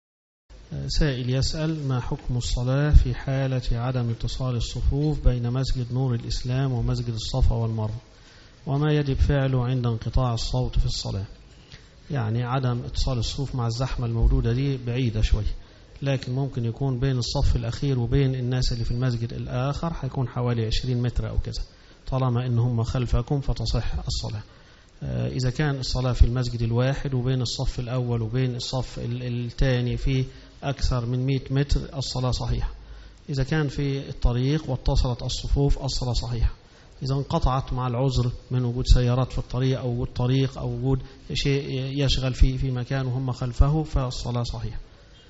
سائل يسأل: ما حكم الصلاة في حالة عدم اتصال الصفوف بين مسجد نور الإسلام ومسجد الصفا والمروة، وما يجب فعله عند انقطاع الصوت في الصلاة؟ يعني عدم اتصال الصفوف مع الزحمة الموجودة دي بعيدة شوي، لكن ممكن يكون بين الصف الأخير وبين الناس اللي في المسجد الآخر هيكون حوالي 20 متر أو كذا، طالما إنهم خلفكم فتصح الصلاة. إذا كان الصلاة في المسجد الواحد وبين الصف الأول وبين الصف الثاني في أكثر من 100 متر الصلاة صحيحة. إذا كان في الطريق واتصلت الصفوف الصلاة صحيحة. إذا انقطعت مع العذر من وجود سيارات في الطريق أو وجود طريق أو وجود شيء يشغل في مكان وهم خلفه فالصلاة صحيحة.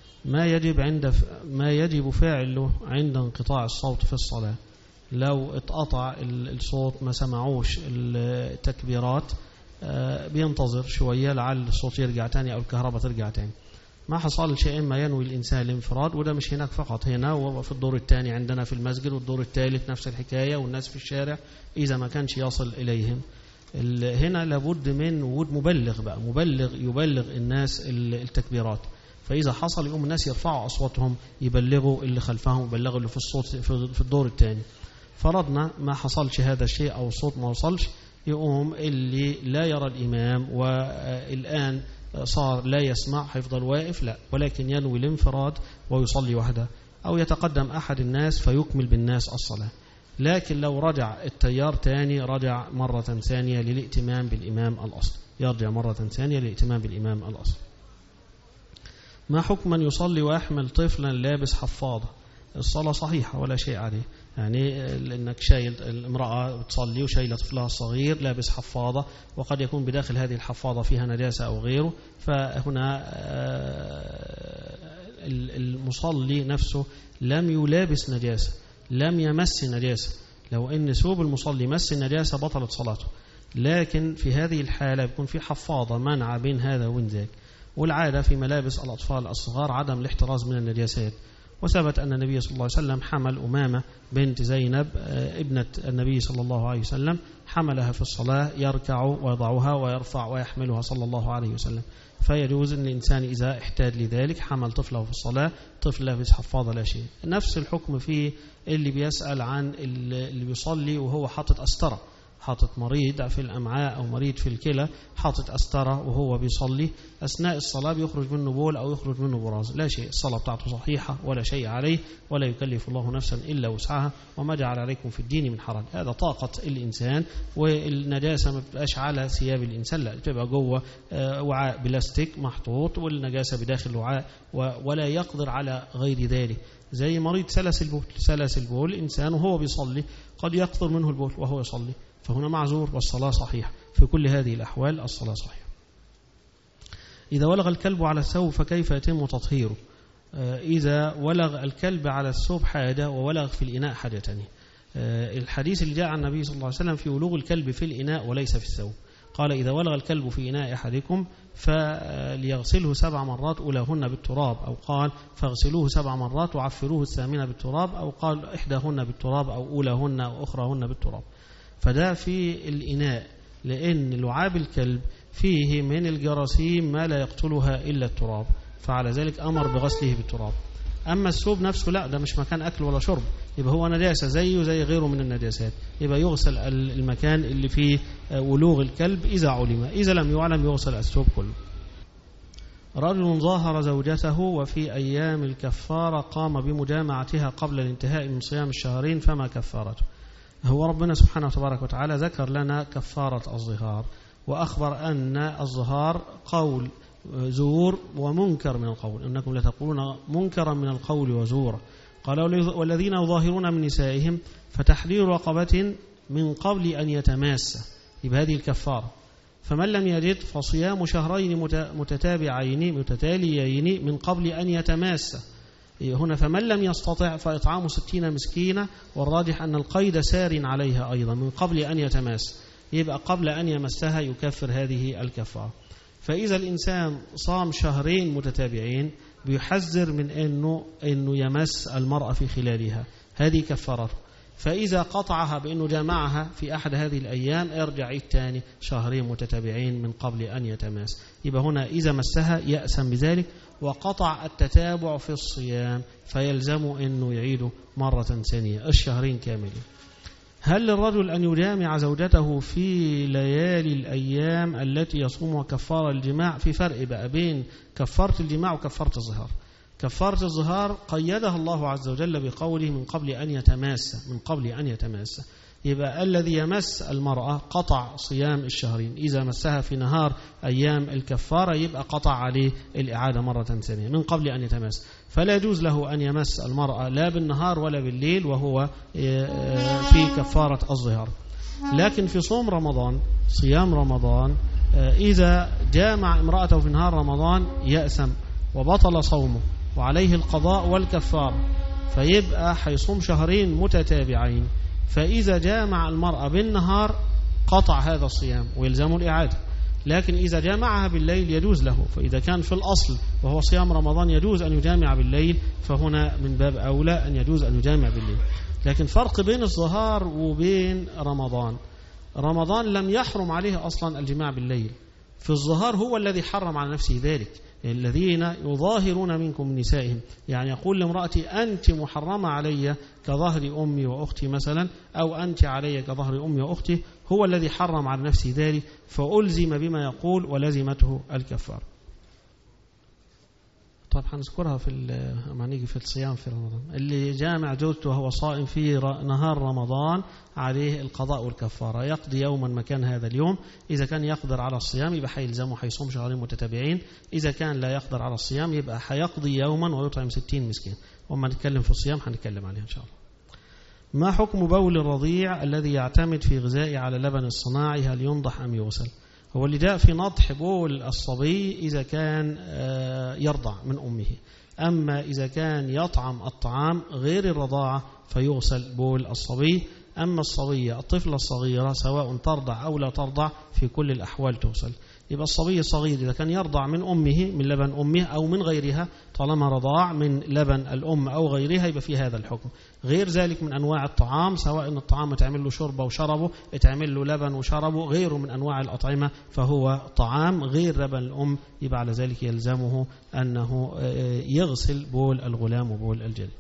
ما يجب فعله عند انقطاع الصوت في الصلاة: لو اتقطع الصوت ما سمعوش التكبيرات بينتظر شوية لعل الصوت يرجع تاني أو الكهرباء ترجع تاني. ما حصل شيء ما ينوي الإنسان الانفراد، وده مش هناك فقط، هنا وفي الدور الثاني عندنا في المسجد، والدور الثالث نفس الحكاية، والناس في الشارع إذا ما كانش يصل إليهم. هنا لابد من وجود مبلغ بقى، مبلغ يبلغ الناس التكبيرات. فإذا حصل يقوم الناس يرفعوا أصواتهم يبلغوا اللي خلفهم، يبلغوا اللي في الصوت في الدور الثاني. فرضنا ما حصلش هذا الشيء أو الصوت ما وصلش، يقوم اللي لا يرى الإمام والآن صار لا يسمع هيفضل واقف؟ لا، ولكن ينوي الانفراد ويصلي وحده، أو يتقدم أحد الناس فيكمل بالناس الصلاة. لكن لو رجع التيار تاني رجع مرة ثانية للائتمام بالإمام الأصل، يرجع مرة ثانية للائتمام بالإمام الأصل. ما حكم من يصلي ويحمل طفلا لابس حفاضة؟ الصلاة صحيحة ولا شيء عليه، يعني لأنك شايل الامرأة بتصلي وشايلة طفلها الصغير لابس حفاضة، وقد يكون بداخل هذه الحفاضة فيها نجاسة أو غيره، فهنا المصلي نفسه لم يلابس نجاسة، لم يمس نجاسة. لو أن ثوب المصلي مس النجاسة بطلت صلاته، لكن في هذه الحالة يكون في حفاضة منع بين هذا وبين ذاك. والعادة في ملابس الأطفال الصغار عدم الاحتراز من النجاسات، وثبت أن النبي صلى الله عليه وسلم حمل أمامة بنت زينب ابنة النبي صلى الله عليه وسلم، حملها في الصلاة يركع ويضعها ويرفع ويحملها صلى الله عليه وسلم. فيجوز أن الإنسان إذا احتاج لذلك حمل طفله في الصلاة، طفل لابس حفاضة لا شيء. نفس الحكم في اللي بيسأل عن اللي بيصلي وهو حاطط أسترة، حاطط مريض في الأمعاء أو مريض في الكلى، حاطط أسترة وهو بيصلي، أثناء الصلاة بيخرج منه بول أو يخرج منه براز، لا شيء، الصلاة بتاعته صحيحة ولا شيء عليه، ولا يكلف الله نفسا إلا وسعها، وما جعل عليكم في الدين من حرج. هذا طاقة الإنسان، والنجاسة ما بتبقاش على ثياب الإنسان، لا، بتبقى جوه وعاء بلاستيك محطوط، والنجاسة بداخل الوعاء ولا يقدر على غير ذلك. زي مريض سلس البول إنسان وهو بيصلي قد يقطر منه البول وهو يصلي، فهنا معذور والصلاة صحيحة. في كل هذه الأحوال الصلاة صحيحة. إذا ولغ الكلب على الثوب فكيف يتم تطهيره؟ إذا ولغ الكلب على الثوب حاجة وولغ في الإناء حاجة تانية. الحديث اللي جاء عن النبي صلى الله عليه وسلم في ولوغ الكلب في الإناء وليس في الثوب، قال إذا ولغ الكلب في إناء أحدكم فليغسله 7 مرات أولاهن بالتراب، أو قال فاغسلوه 7 مرات وعفروه 8 بالتراب، أو قال إحداهن بالتراب أو أولاهن أو أخراهن بالتراب. فده في الإناء، لأن لعاب الكلب فيه من الجراثيم ما لا يقتلها إلا التراب، فعلى ذلك أمر بغسله بالتراب. أما الثوب نفسه لا، ده مش مكان أكل ولا شرب، يبقى هو نجاسة زيه زي غيره من النجاسات، يبقى يغسل المكان اللي فيه ولوغ الكلب إذا علم، إذا لم يعلم يغسل الثوب كله. رجل ظاهر زوجته وفي أيام الكفارة قام بمجامعتها قبل الانتهاء من صيام الشهرين، فما كفارته؟ هو ربنا سبحانه وتبارك وتعالى ذكر لنا كفارة الظهار، وأخبر أن الظهار قول زور ومنكر من القول، إنكم لتقولون منكرا من القول وزورا. قال والذين يظاهرون من نسائهم فتحرير رقبة من قبل أن يتماس، يبقى هذه الكفارة. فمن لم يجد فصيام شهرين متتاليين من قبل أن يتماس. هنا فمن لم يستطع فإطعام 60 مسكينة، والراجح أن القيد سار عليها أيضا من قبل أن يتماس، يبقى قبل أن يمسها يكفر هذه الكفارة. فإذا الإنسان صام شهرين متتابعين بيحذر من أنه يمس المرأة في خلالها، هذه كفارته. فإذا قطعها بأنه جامعها في أحد هذه الأيام ارجع الثاني شهرين متتابعين من قبل أن يتماس، يبقى هنا إذا مسها يأسم بذلك، وقطع التتابع في الصيام فيلزم أنه يعيده مرة ثانية الشهرين كاملين. هل للرجل أن يجامع زوجته في ليالي الأيام التي يصومها كفارة الجماع؟ في فرق بقى بين كفارة الجماع وكفارة الظهار. كفارة الظهار قيدها الله عز وجل بقوله من قبل أن يتماس، يبقى الذي يمس المرأة قطع صيام الشهرين، إذا مسها في نهار أيام الكفارة يبقى قطع عليه الإعادة مرة ثانية من قبل أن يتماس. فلا يجوز له أن يمس المرأة لا بالنهار ولا بالليل وهو في كفارة الظهار. لكن في صيام رمضان إذا جامع امرأته في نهار رمضان يأسم وبطل صومه وعليه القضاء والكفارة، فيبقى حيصوم شهرين متتابعين. فإذا جامع المرأة بالنهار قطع هذا الصيام ويلزم الإعادة، لكن إذا جامعها بالليل يجوز له. فإذا كان في الأصل وهو صيام رمضان يجوز أن يجامع بالليل، فهنا من باب أولى أن يجوز أن يجامع بالليل. لكن فرق بين الظهار وبين رمضان لم يحرم عليه أصلا الجماع بالليل، في الظهار هو الذي حرم على نفسه ذلك، الذين يظاهرون منكم من نسائهم، يعني يقول لامرأتي أنت محرمة علي كظهر أمي وأختي مثلا، أو أنت علي كظهر أمي وأختي، هو الذي حرم على نفسه ذلك فألزم بما يقول ولزمته الكفار. طب هنذكرها ما نيجي في الصيام في رمضان. اللي جامع زوجته وهو صائم في نهار رمضان عليه القضاء والكفارة، يقضي يوما مكان هذا اليوم. إذا كان يقدر على الصيام يبقى هيلزمه هيصوم شهرين متتابعين، إذا كان لا يقدر على الصيام يبقى هيقضي يوما ويطعم 60 مسكين. وما نتكلم في الصيام هنتكلم عليه إن شاء الله. ما حكم بول الرضيع الذي يعتمد في غذائه على لبن الصناعي، هل ينضح أم يغسل؟ هو اللي جاء في نضح بول الصبي إذا كان يرضع من أمه، أما إذا كان يطعم الطعام غير الرضاعة فيغسل بول الصبي. أما الصبية الطفلة الصغيرة سواء ترضع أو لا ترضع في كل الأحوال تغسل. يبقى الصبي الصغير إذا كان يرضع من أمه من لبن أمه أو من غيرها، طالما رضاع من لبن الأم أو غيرها يبقى في هذا الحكم. غير ذلك من أنواع الطعام، سواء أن الطعام تعمل له شربه وشربه، تعمل له لبن وشربه، غيره من أنواع الأطعمة فهو طعام غير لبن الأم، يبقى على ذلك يلزمه أنه يغسل بول الغلام وبول الجدي.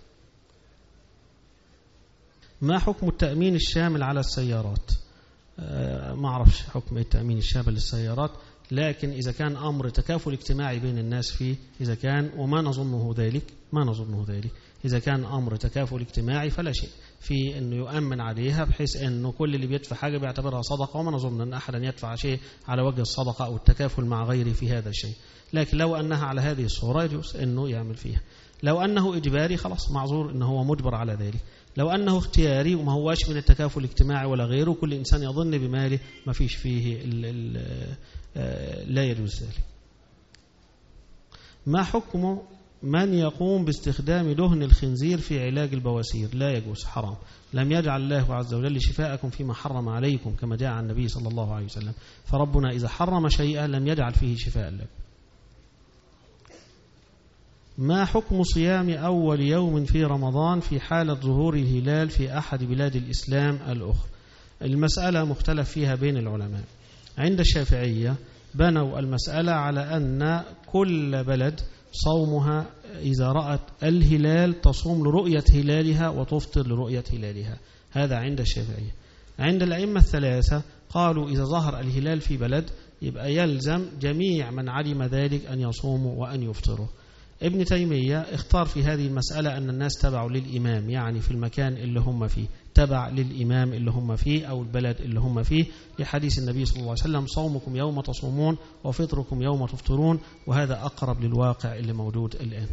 ما حكم التأمين الشامل على السيارات؟ ما أعرفش حكم التأمين الشامل للسيارات، لكن إذا كان أمر تكافل اجتماعي بين الناس فيه، إذا كان وما نظنه ذلك إذا كان أمر تكافل اجتماعي فلا شيء في أنه يؤمن عليها، بحيث أنه كل اللي بيدفع حاجة بيعتبرها صدقة، وما نظن أن أحدا يدفع شيء على وجه الصدقة أو التكافل مع غيره في هذا الشيء. لكن لو أنها على هذه الصورة يجوز أنه يعمل فيها. لو أنه إجباري خلاص معذور أنه هو مجبر على ذلك. لو أنه اختياري وما هواش من التكافل الاجتماعي ولا غيره، كل إنسان يظن بماله، ما فيش فيه لا يجوز ذلك. ما حكم من يقوم باستخدام دهن الخنزير في علاج البواسير؟ لا يجوز، حرام. لم يجعل الله عز وجل شفاءكم فيما حرم عليكم كما جاء عن النبي صلى الله عليه وسلم، فربنا إذا حرم شيئا لم يجعل فيه شفاء لكم. ما حكم صيام أول يوم في رمضان في حالة ظهور الهلال في أحد بلاد الإسلام الأخرى؟ المسألة مختلف فيها بين العلماء. عند الشافعية بنوا المسألة على أن كل بلد صومها إذا رأت الهلال تصوم لرؤية هلالها وتفطر لرؤية هلالها، هذا عند الشافعية. عند الأئمة الثلاثة قالوا إذا ظهر الهلال في بلد يبقى يلزم جميع من علم ذلك أن يصوموا وأن يفطروا. ابن تيمية اختار في هذه المسألة أن الناس تبعوا للإمام، يعني في المكان اللي هم فيه تبع للإمام اللي هم فيه أو البلد اللي هم فيه، لحديث النبي صلى الله عليه وسلم صومكم يوم تصومون وفطركم يوم تفطرون، وهذا أقرب للواقع اللي موجود الآن.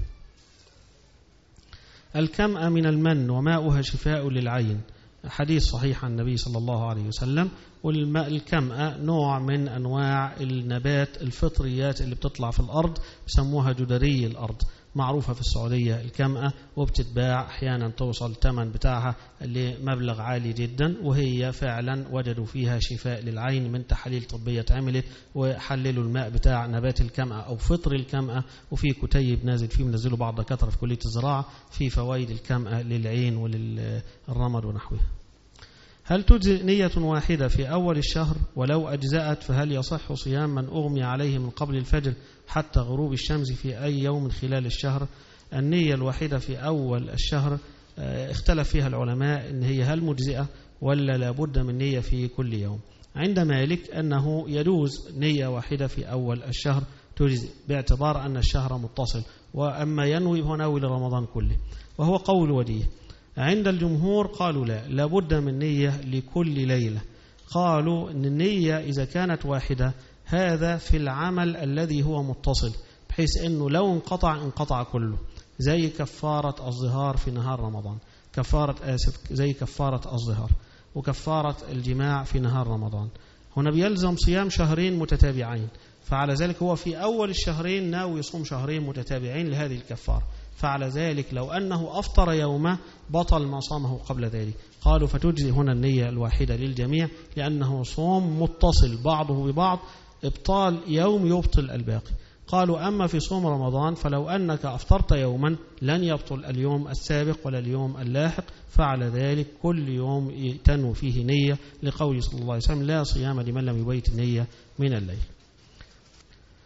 الكمأة من المن وماؤها شفاء للعين، حديث صحيح عن النبي صلى الله عليه وسلم. والكمأة نوع من أنواع النبات الفطريات اللي بتطلع في الأرض، بسموها جدري الأرض، معروفة في السعودية الكمأة، وبتتباع أحيانا توصل الثمن بتاعها لمبلغ عالي جدا، وهي فعلا وجدوا فيها شفاء للعين من تحاليل طبية عملت وحللوا الماء بتاع نبات الكمأة أو فطر الكمأة، وفي كتيب نازل فيه منزلوا بعض دكاترة في كلية الزراعة في فوائد الكمأة للعين وللرمد ونحوها. هل تجزئ نية واحدة في أول الشهر؟ ولو أجزأت فهل يصح صيام من أغمي عليه من قبل الفجر حتى غروب الشمس في أي يوم خلال الشهر؟ النية الواحدة في أول الشهر اختلف فيها العلماء إن هي هل مجزئة ولا لابد من نية في كل يوم. عند مالك أنه يجوز نية واحدة في أول الشهر تجزئ، باعتبار أن الشهر متصل، وأما ينوي هو ناوي لرمضان كله، وهو قول وديه. عند الجمهور قالوا لا، لابد من نية لكل ليلة. قالوا أن النية إذا كانت واحدة هذا في العمل الذي هو متصل، بحيث أنه لو انقطع كله، زي كفارة الظهار في نهار رمضان، زي كفارة الظهار وكفارة الجماع في نهار رمضان. هنا بيلزم صيام شهرين متتابعين، فعلى ذلك هو في أول الشهرين ناوي يصوم شهرين متتابعين لهذه الكفارة، فعلى ذلك لو أنه أفطر يومه بطل ما صامه قبل ذلك. قالوا فتجزي هنا النية الواحدة للجميع، لأنه صوم متصل بعضه ببعض، إبطال يوم يبطل الباقي. قالوا أما في صوم رمضان فلو أنك أفطرت يوما لن يبطل اليوم السابق ولا اليوم اللاحق، فعلى ذلك كل يوم تنو فيه نية، لقول صلى الله عليه وسلم لا صيام لمن لم يبيت النية من الليل.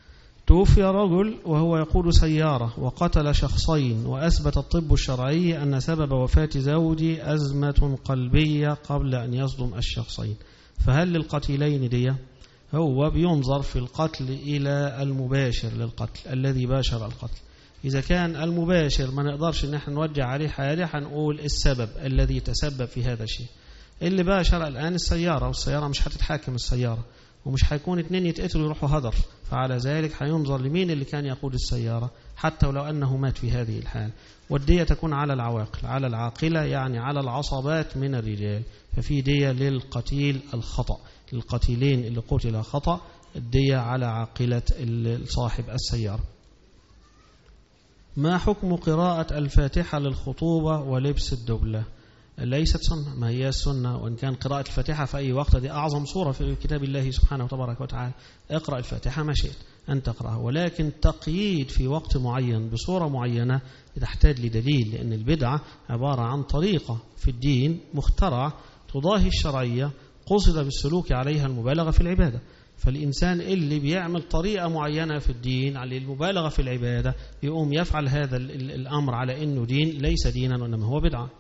توفي رجل وهو يقود سيارة وقتل شخصين، وأثبت الطب الشرعي أن سبب وفاة زوجي أزمة قلبية قبل أن يصدم الشخصين، فهل للقتيلين دية؟ هو بينظر في القتل إلى المباشر للقتل الذي باشر القتل. إذا كان المباشر ما نقدرش إن احنا نوجه عليه حاجة، هنقول السبب الذي تسبب في هذا الشيء. اللي باشر الآن السيارة، والسيارة مش هتتحاكم السيارة، ومش هيكون اتنين يتقتلوا يروحوا هدر، فعلى ذلك هينظر لمين اللي كان يقود السيارة حتى ولو أنه مات في هذه الحال. والدية تكون على العواقل، على العاقلة يعني على العصبات من الرجال، ففي دية للقتيل الخطأ، للقتيلين اللي قتل خطأ الدية على عاقلة صاحب السيارة. ما حكم قراءة الفاتحة للخطوبة ولبس الدبلة؟ ليست سنة، ما هي السنة، وإن كان قراءة الفاتحة في أي وقت دي أعظم سورة في كتاب الله سبحانه وتبارك وتعالى، اقرأ الفاتحة ما شئت أن تقرأها، ولكن تقييد في وقت معين بصورة معينة تحتاج لدليل، لأن البدعة عبارة عن طريقة في الدين مخترعة تضاهي الشرعية قصد بالسلوك عليها المبالغة في العبادة. فالإنسان اللي بيعمل طريقة معينة في الدين على المبالغة في العبادة يقوم يفعل هذا الأمر على أنه دين، ليس دينا وإنما هو بدعة.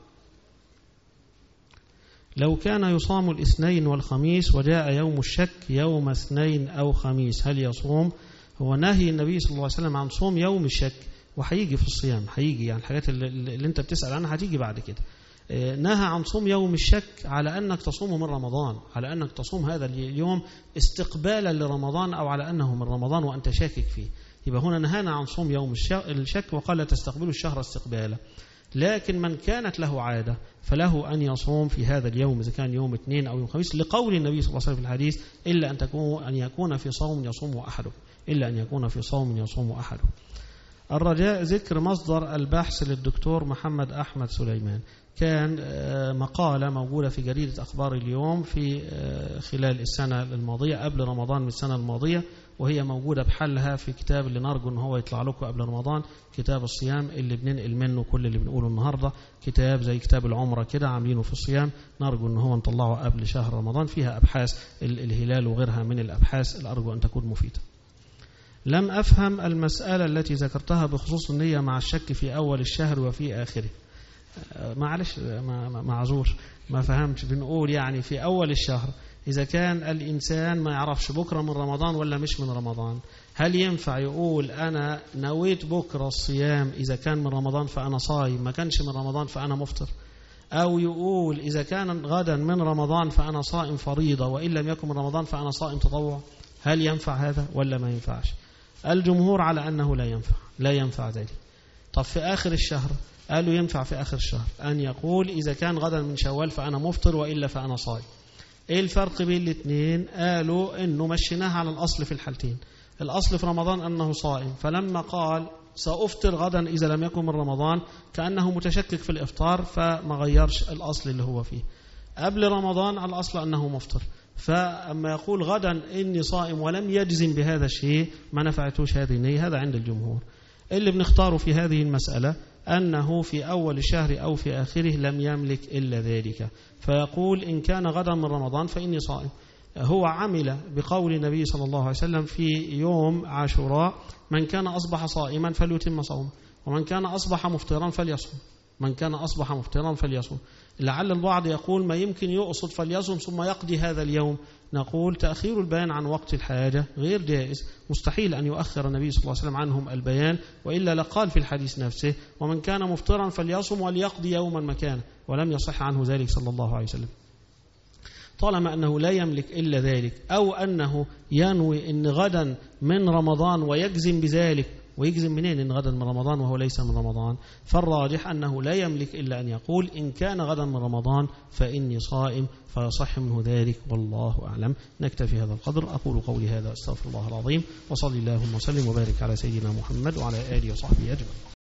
لو كان يصام الاثنين والخميس وجاء يوم الشك يوم اثنين أو خميس هل يصوم؟ هو نهي النبي صلى الله عليه وسلم عن صوم يوم الشك، وهيجي في الصيام، هيجي يعني الحاجات اللي انت بتسأل عنها هتيجي بعد كده. نهى عن صوم يوم الشك على أنك تصومه من رمضان، على أنك تصوم هذا اليوم استقبالا لرمضان، أو على أنه من رمضان وأنت شاكك فيه. يبقى هنا نهانا عن صوم يوم الشك وقال لا تستقبلوا الشهر استقبالا. لكن من كانت له عادة فله أن يصوم في هذا اليوم إذا كان يوم اثنين أو يوم خميس، لقول النبي صلى الله عليه وسلم في الحديث إلا أن يكون في صوم يصوم أحده، إلا أن يكون في صوم يصوم أحده. الرجاء ذكر مصدر البحث للدكتور محمد أحمد سليمان. كان مقالة موجودة في جريدة أخبار اليوم في خلال السنة الماضية قبل رمضان من السنة الماضية، وهي موجودة بحلها في كتاب اللي نرجو أن هو يطلع لكم قبل رمضان، كتاب الصيام اللي بننقل منه كل اللي بنقوله النهاردة، كتاب زي كتاب العمرة كده عاملينه في الصيام، نرجو أن هو نطلعه قبل شهر رمضان، فيها أبحاث الهلال وغيرها من الأبحاث اللي أرجو أن تكون مفيدة. لم أفهم المسألة التي ذكرتها بخصوص النية مع الشك في أول الشهر وفي آخره. معلش معذور ما فهمت. بنقول يعني في أول الشهر إذا كان الإنسان ما يعرفش بكرة من رمضان ولا مش من رمضان، هل ينفع يقول أنا نويت بكرة الصيام إذا كان من رمضان فأنا صايم، ما كانش من رمضان فأنا مفطر؟ أو يقول إذا كان غدا من رمضان فأنا صائم فريضة وإن لم يكن من رمضان فأنا صائم تطوع؟ هل ينفع هذا ولا ما ينفعش؟ الجمهور على أنه لا ينفع ذلك. طب في آخر الشهر قالوا ينفع في آخر الشهر أن يقول إذا كان غدا من شوال فأنا مفطر وإلا فأنا صائم. إيه الفرق بين الاثنين؟ قالوا إنه مشيناها على الأصل في الحالتين. الأصل في رمضان أنه صائم، فلما قال سأفطر غدا إذا لم يكن من رمضان كأنه متشكك في الإفطار، فما غيرش الأصل اللي هو فيه. قبل رمضان على الأصل أنه مفطر، فأما يقول غدا إني صائم ولم يجزم بهذا الشيء ما نفعتوش هذه النية. هذا عند الجمهور. اللي بنختاره في هذه المسألة أنه في أول الشهر أو في آخره لم يملك إلا ذلك، فيقول إن كان غدا من رمضان فإني صائم. هو عمل بقول النبي صلى الله عليه وسلم في يوم عاشوراء من كان أصبح صائما فليتم صومه، ومن كان أصبح مفطرا فليصوم، من كان أصبح مفطرا فليصوم. لعل البعض يقول ما يمكن يقصد فليصوم ثم يقضي هذا اليوم. نقول تأخير البيان عن وقت الحاجة غير جائز، مستحيل أن يؤخر النبي صلى الله عليه وسلم عنهم البيان، وإلا لقال في الحديث نفسه ومن كان مفطرا فليصوم وليقضي يوما مكانه، ولم يصح عنه ذلك صلى الله عليه وسلم. طالما أنه لا يملك إلا ذلك، أو أنه ينوي أن غدا من رمضان ويجزم بذلك، ويجزم منين إن غدا من رمضان وهو ليس من رمضان؟ فالراجح أنه لا يملك إلا أن يقول إن كان غدا من رمضان فإني صائم، فيصح منه ذلك، والله أعلم. نكتفي هذا القدر. أقول قولي هذا، أستغفر الله العظيم، وصلي اللهم وسلم وبارك على سيدنا محمد وعلى آله وصحبه أجمعين.